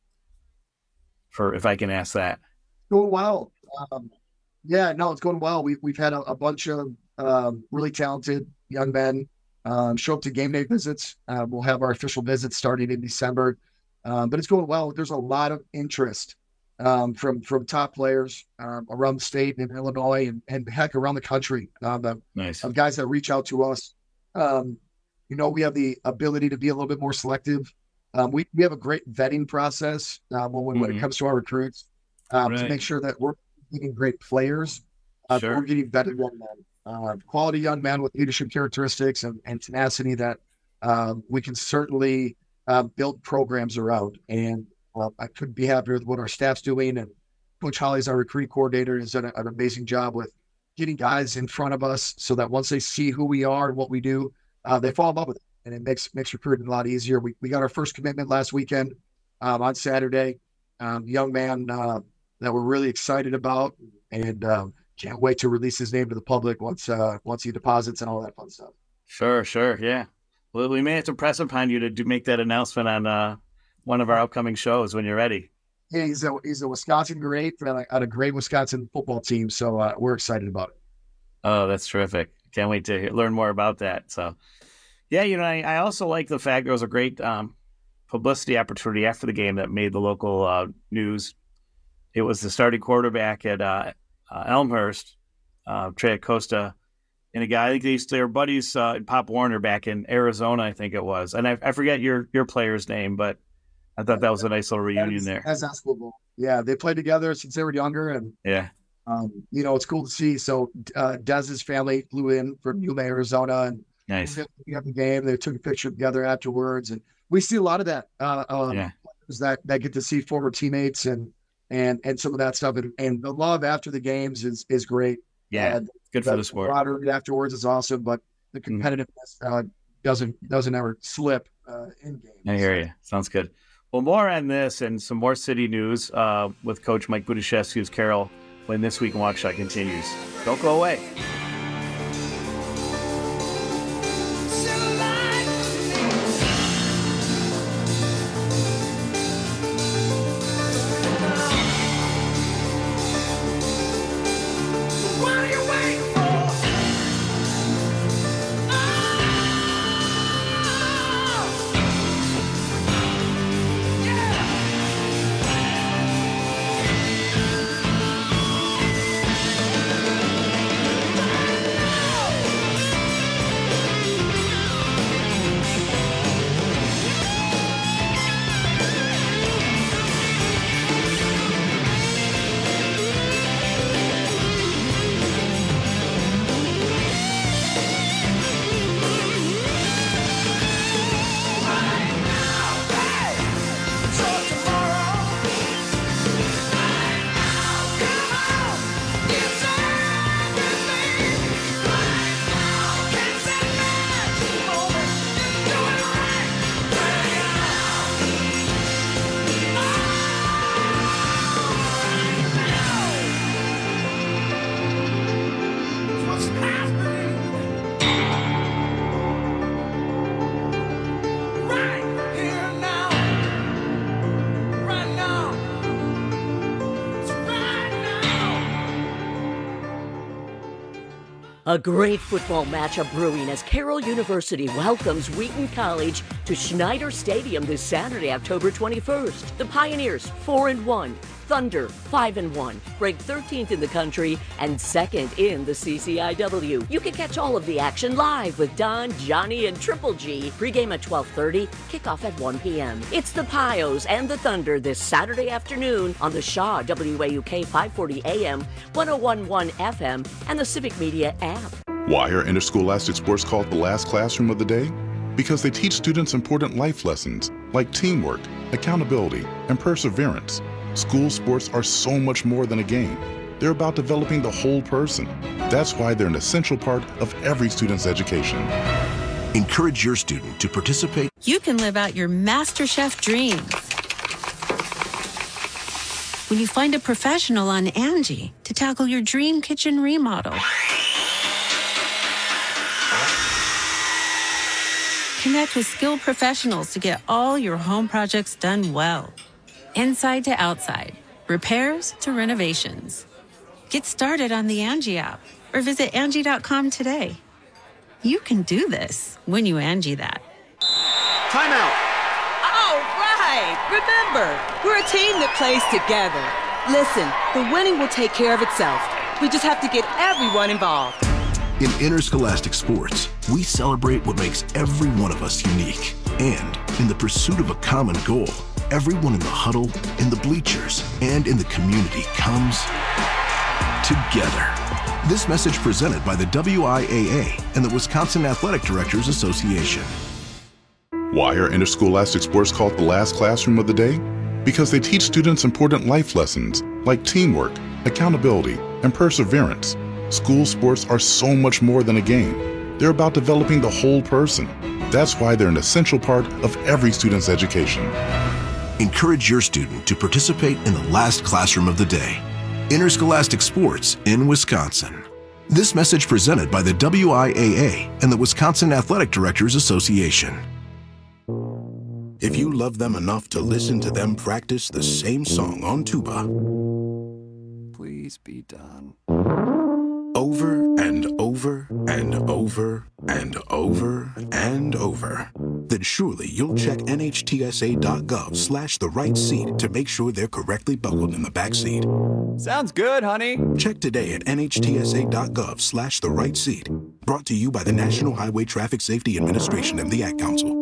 For if I can ask that. Going well. Um, yeah, no, it's going well. We've we've had a, a bunch of um, really talented young men um, show up to game day visits. Uh, we'll have our official visits starting in December, um, but it's going well. There's a lot of interest um, from from top players um, around the state and in Illinois and, and heck around the country. Um, of, Nice. of guys that reach out to us. Um, you know, we have the ability to be a little bit more selective. Um, we we have a great vetting process uh, when when Mhm. it comes to our recruits. Um, to Right. make sure that we're getting great players. Uh, Sure. We're getting vetted young men, uh, quality young men with leadership characteristics and, and tenacity that um, we can certainly uh, build programs around. And uh, I couldn't be happier with what our staff's doing. And Coach Holly's our recruiting coordinator has done a- an amazing job with getting guys in front of us so that once they see who we are and what we do, uh, they fall in love with it. and it makes makes recruiting a lot easier. We we got our first commitment last weekend um, on Saturday. Um, young man uh, that we're really excited about, and um, can't wait to release his name to the public once uh, once he deposits and all that fun stuff. Sure, sure, yeah. Well, we may have to press upon you to do make that announcement on uh, one of our upcoming shows when you're ready. Yeah, he's a he's a Wisconsin great on a great Wisconsin football team, so uh, we're excited about it. Oh, that's terrific! Can't wait to learn more about that. So, yeah, you know, I, I also like the fact there was a great um, publicity opportunity after the game that made the local uh, news. It was the starting quarterback at uh, uh, Elmhurst, uh, Trey Acosta, and a guy, I think they used to, they were buddies, uh, Pop Warner back in Arizona, I think it was. And I, I forget your your player's name, but I thought that was a nice little reunion there. As football. Yeah, they played together since they were younger. And, yeah, um, you know, it's cool to see. So uh, Dez's family flew in from Yuma, Arizona, and nice. We got the game. They took a picture together afterwards. And we see a lot of that, uh, um, yeah. that, that get to see former teammates and and and some of that stuff. And, and the love after the games is is great. Yeah, uh, good for the, the sport. Camaraderie afterwards is awesome, but the competitiveness uh, doesn't doesn't ever slip uh, in game. I hear you. Sounds good. Well, more on this and some more city news uh, with Coach Mike Budiszewski's Carol when This Week in Waukesha continues. Don't go away. A great football matchup brewing as Carroll University welcomes Wheaton College to Schneider Stadium this Saturday, October twenty-first. The Pioneers, four and one. Thunder, five and one. Ranked thirteenth in the country and second in the C C I W. You can catch all of the action live with Don, Johnny, and Triple G. Pregame at twelve thirty, kickoff at one p.m. It's the Pios and the Thunder this Saturday afternoon on the Shaw W A U K five forty A M, one oh one point one F M, and the Civic Media app. Why are interscholastic sports called the last classroom of the day? Because they teach students important life lessons like teamwork, accountability, and perseverance. School sports are so much more than a game. They're about developing the whole person. That's why they're an essential part of every student's education. Encourage your student to participate. You can live out your MasterChef dreams when you find a professional on Angie to tackle your dream kitchen remodel. Connect with skilled professionals to get all your home projects done well. Inside to outside, repairs to renovations. Get started on the Angie app or visit Angie dot com today. You can do this when you Angie that. Timeout. All right. Remember, we're a team that plays together. Listen, the winning will take care of itself. We just have to get everyone involved. In interscholastic sports, we celebrate what makes every one of us unique. And in the pursuit of a common goal, everyone in the huddle, in the bleachers, and in the community comes together. This message presented by the W I A A and the Wisconsin Athletic Directors Association. Why are interscholastic sports called the last classroom of the day? Because they teach students important life lessons like teamwork, accountability, and perseverance. School sports are so much more than a game. They're about developing the whole person. That's why they're an essential part of every student's education. Encourage your student to participate in the last classroom of the day. Interscholastic Sports in Wisconsin. This message presented by the W I A A and the Wisconsin Athletic Directors Association. If you love them enough to listen to them practice the same song on tuba, please be done. Over and over and over and over and over, then surely you'll check N H T S A dot gov slash the right seat to make sure they're correctly buckled in the back seat. Sounds good, honey. Check today at N H T S A dot gov slash the right seat. Brought to you by the National Highway Traffic Safety Administration and the Ad Council.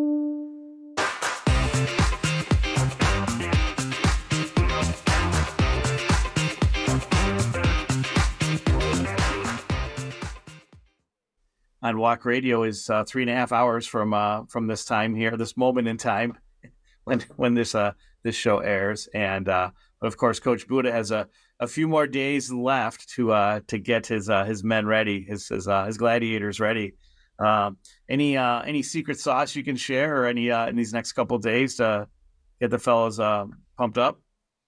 On Walk Radio is uh, three and a half hours from uh, from this time here, this moment in time, when when this uh this show airs, and uh, but of course, Coach Buda has a, a few more days left to uh to get his uh, his men ready, his his uh, his gladiators ready. Um, any uh, any secret sauce you can share, or any uh, in these next couple of days to get the fellas uh, pumped up?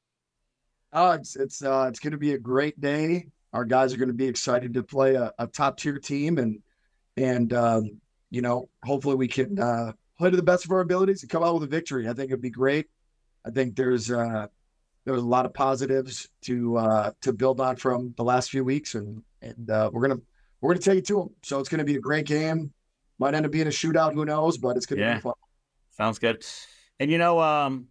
Oh, it's it's uh, it's going to be a great day. Our guys are going to be excited to play a, a top tier team, and and um, you know, hopefully we can uh, play to the best of our abilities and come out with a victory. I think it'd be great. I think there's uh, there's a lot of positives to uh, to build on from the last few weeks, and and uh, we're gonna we're gonna take it to them. So it's going to be a great game. Might end up being a shootout, who knows? But it's going to yeah. be fun. Sounds good. And you know, um,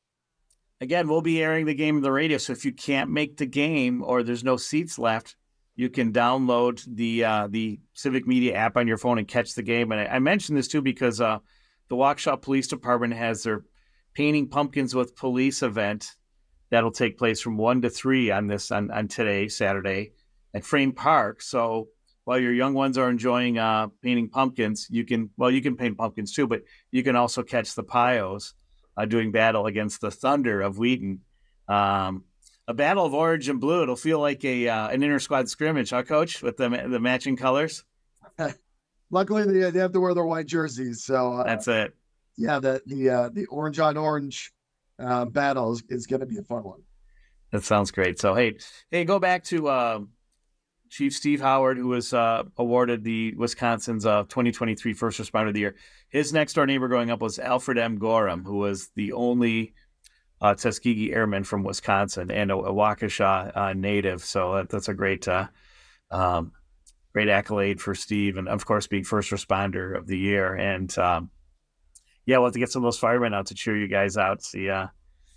again, we'll be airing the game on the radio. So if you can't make the game or there's no seats left, you can download the uh, the Civic Media app on your phone and catch the game. And I, I mentioned this too because uh, the Waukesha Police Department has their Painting Pumpkins with Police event that'll take place from one to three on this on, on today, Saturday, at Frame Park. So while your young ones are enjoying uh, painting pumpkins, you can well you can paint pumpkins too, but you can also catch the Pios uh, doing battle against the Thunder of Wheaton. Um, A battle of orange and blue. It'll feel like a uh, an inter-squad scrimmage, huh, Coach, with the the matching colors? Luckily, they, they have to wear their white jerseys. So uh, that's it. Yeah, the the uh, the orange on orange uh, battle is, is going to be a fun one. That sounds great. So, hey, hey, go back to uh, Chief Steve Howard, who was uh, awarded the Wisconsin's uh, twenty twenty-three First Responder of the Year. His next-door neighbor growing up was Alfred M. Gorham, who was the only Uh, Tuskegee Airman from Wisconsin and a, a Waukesha uh, native. So that, that's a great, uh, um, great accolade for Steve. And of course, being first responder of the year. And um, yeah, we'll have to get some of those firemen out to cheer you guys out. See, uh,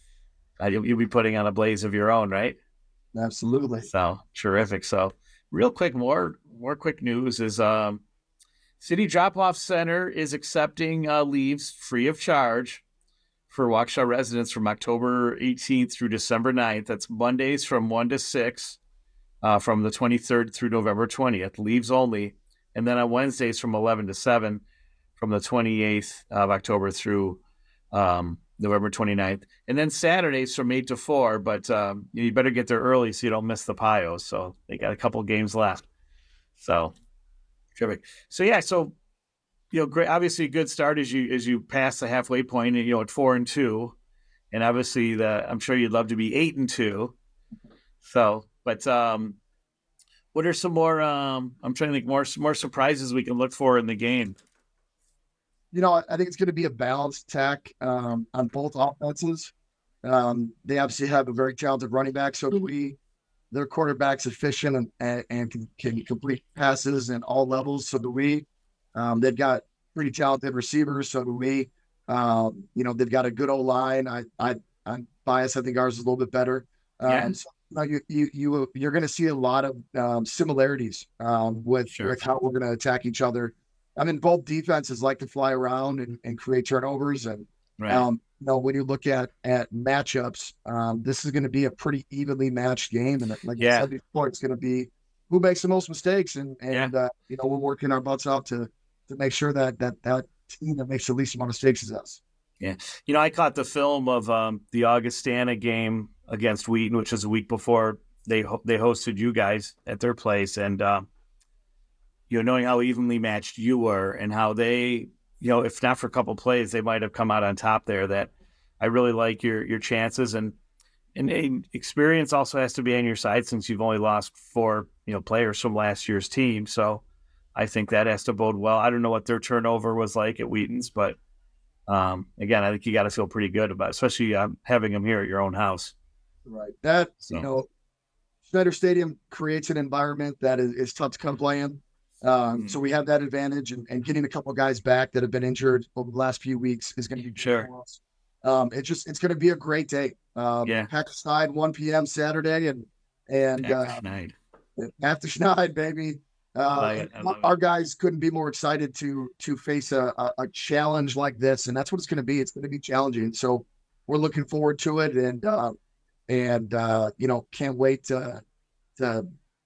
uh, you'll, you'll be putting on a blaze of your own, right? Absolutely. So terrific. So real quick, more, more quick news is um, City Drop-Off Center is accepting uh, leaves free of charge for Waukesha residents from October eighteenth through December ninth. That's Mondays from one to six, uh, from the twenty-third through November twentieth, leaves only. And then on Wednesdays from eleven to seven, from the twenty-eighth of October through um, November twenty-ninth. And then Saturdays from eight to four, but um, you better get there early so you don't miss the Pios. So they got a couple games left. So, terrific. So, yeah, so you know, great. Obviously, a good start as you as you pass the halfway point, and you know, at four and two, and obviously, the I'm sure you'd love to be eight and two. So, but um, what are some more? Um, I'm trying to think more more surprises we can look for in the game. You know, I think it's going to be a balanced attack um, on both offenses. Um, they obviously have a very talented running back, so do we. Their quarterback's efficient and, and, and can, can complete passes in all levels, so do we. Um, they've got pretty talented receivers, so do we. Um, you know, they've got a good O-line. I, I, I'm biased. I think ours is a little bit better. Um, Yeah. so, you, you, you, you're going to see a lot of um, similarities um, with, Sure. with how we're going to attack each other. I mean, both defenses like to fly around and, and create turnovers. And, Right. um, you know, when you look at, at matchups, um, this is going to be a pretty evenly matched game. And like Yeah. I said before, it's going to be who makes the most mistakes. And, and uh, you know, we're working our butts out to, to make sure that that that team that makes the least amount of mistakes is us. Yeah. You know, I caught the film of um, the Augustana game against Wheaton, which was a week before they ho- they hosted you guys at their place. And, um, you know, knowing how evenly matched you were and how they, you know, if not for a couple plays, they might have come out on top there. That I really like your your chances, and and, and experience also has to be on your side since you've only lost four, you know, players from last year's team. So I think that has to bode well. I don't know what their turnover was like at Wheaton's, but um, again, I think you got to feel pretty good about it, especially um, having them here at your own house. Right. That, So. you know, Schneider Stadium creates an environment that is, is tough to come play in. Um, so we have that advantage, and, and getting a couple of guys back that have been injured over the last few weeks is going to be Sure. for us. Um, it's just, it's going to be a great day. Um, Yeah. Packer Schneid, one p.m. Saturday, and, and, After uh, Schneid. after Schneid, baby. Uh, like it. I love our guys couldn't be more excited to, to face a, a, a challenge like this. And that's what it's going to be. It's going to be challenging. So we're looking forward to it. And, uh, and, uh, you know, can't wait to, to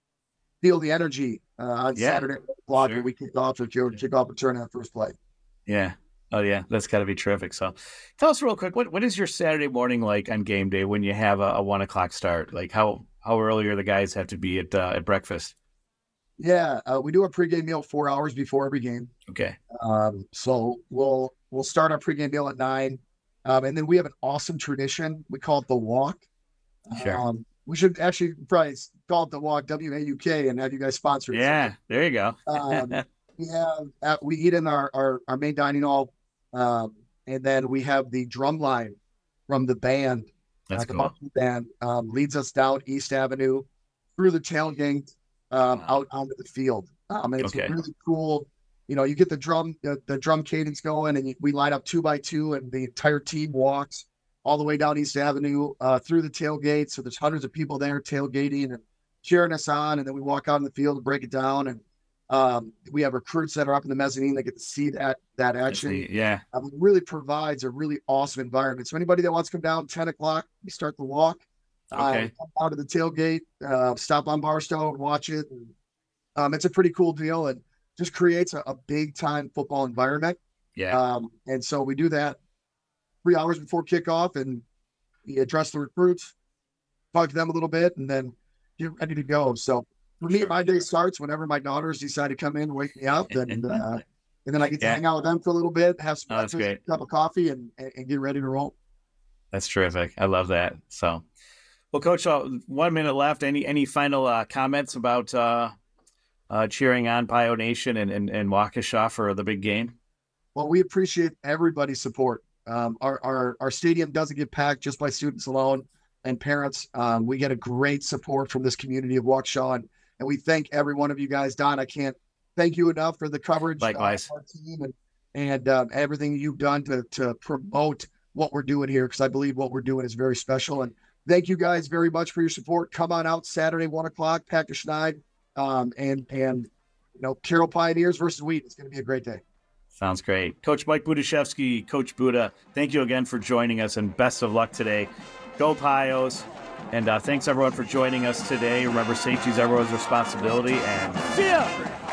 feel the energy uh, on Yeah, Saturday block sure. when we kick off if you kick off return on first play. Yeah. Oh, yeah. That's got to be terrific. So tell us real quick, what, what is your Saturday morning like on game day when you have a, a one o'clock start? Like how, how early are the guys have to be at uh, at breakfast? Yeah, uh, we do a pregame meal four hours before every game. Okay. Um, so we'll we'll start our pregame meal at nine, um, and then we have an awesome tradition. We call it the walk. Sure. Um, we should actually probably call it the walk, W A U K, and have you guys sponsor it. Yeah. There you go. Um, we have uh, we eat in our, our our main dining hall, um, and then we have the drum line from the band. That's uh, the cool. marching band um, leads us down East Avenue through the tailgate um, out onto the field. Um, and it's Okay. really cool. You know, you get the drum the, the drum cadence going, and you, we line up two by two, and the entire team walks all the way down East Avenue uh, through the tailgate. So there's hundreds of people there tailgating and cheering us on, and then we walk out in the field and break it down. And um, we have recruits that are up in the mezzanine that get to see that that action. the- yeah. Um, it really provides a really awesome environment. So anybody that wants to come down ten o'clock, we start the walk. Okay. Uh, come out to the tailgate, uh, stop on Barstow and watch it. And, um, it's a pretty cool deal, and just creates a, a big time football environment. Yeah. Um, and so we do that three hours before kickoff, and we address the recruits, talk to them a little bit, and then get ready to go. So for me, my day starts whenever my daughters decide to come in and wake me up, and uh, and then I get to Yeah. hang out with them for a little bit, have some Oh, that's breakfast, great. cup of coffee, and, and and get ready to roll. That's terrific. I love that. So, well, Coach, uh, one minute left. Any any final uh, comments about uh, uh, cheering on Pio Nation and, and, and Waukesha for the big game? Well, we appreciate everybody's support. Um, our, our our stadium doesn't get packed just by students alone and parents. Um, we get a great support from this community of Waukesha, and, and we thank every one of you guys. Don, I can't thank you enough for the coverage. Likewise. Uh, of our team and and um, everything you've done to to promote what we're doing here, because I believe what we're doing is very special. And thank you guys very much for your support. Come on out Saturday, one o'clock, Packer Schneid, um, and and you know Carroll Pioneers versus Wheat. It's going to be a great day. Sounds great. Coach Mike Budashevsky, Coach Buda, thank you again for joining us, and best of luck today. Go Pios. And uh, thanks, everyone, for joining us today. Remember, safety is everyone's responsibility. And see ya!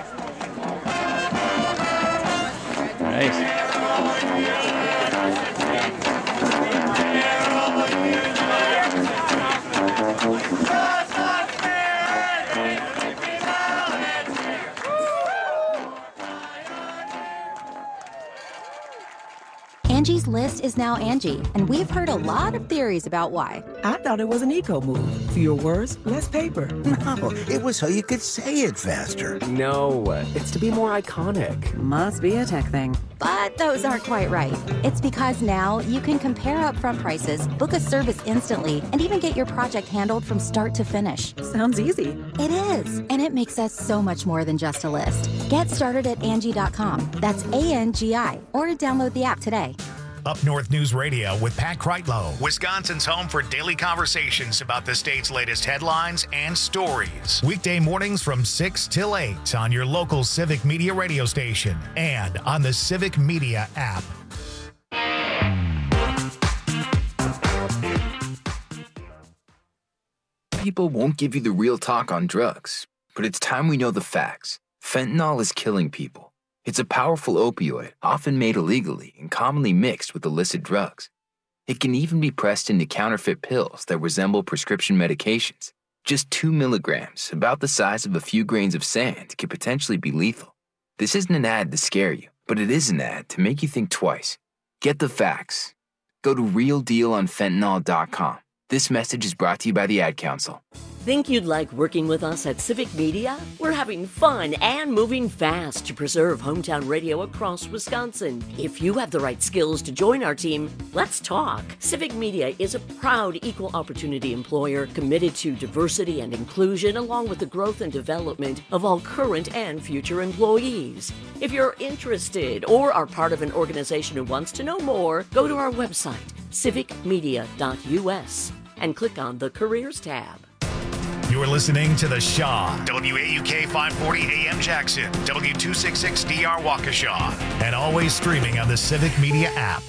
Nice. Angie's List is now Angie, and we've heard a lot of theories about why. I thought it was an eco move. Fewer words, less paper. No, it was so you could say it faster. No, it's to be more iconic. Must be a tech thing. But those aren't quite right. It's because now you can compare upfront prices, book a service instantly, and even get your project handled from start to finish. Sounds easy. It is, and it makes us so much more than just a list. Get started at Angie dot com. That's A N G I, or download the app today. Up North News Radio with Pat Kreitlow, Wisconsin's home for daily conversations about the state's latest headlines and stories. Weekday mornings from six till eight on your local Civic Media radio station and on the Civic Media app. People won't give you the real talk on drugs, but it's time we know the facts. Fentanyl is killing people. It's a powerful opioid, often made illegally and commonly mixed with illicit drugs. It can even be pressed into counterfeit pills that resemble prescription medications. Just two milligrams, about the size of a few grains of sand, could potentially be lethal. This isn't an ad to scare you, but it is an ad to make you think twice. Get the facts. Go to real deal on fentanyl dot com. This message is brought to you by the Ad Council. Think you'd like working with us at Civic Media? We're having fun and moving fast to preserve hometown radio across Wisconsin. If you have the right skills to join our team, let's talk. Civic Media is a proud equal opportunity employer committed to diversity and inclusion, along with the growth and development of all current and future employees. If you're interested or are part of an organization who wants to know more, go to our website, civic media dot u s, and click on the Careers tab. You're listening to The Shaw, W A U K five forty A M Jackson, W two sixty-six D R Waukesha, and always streaming on the Civic Media app.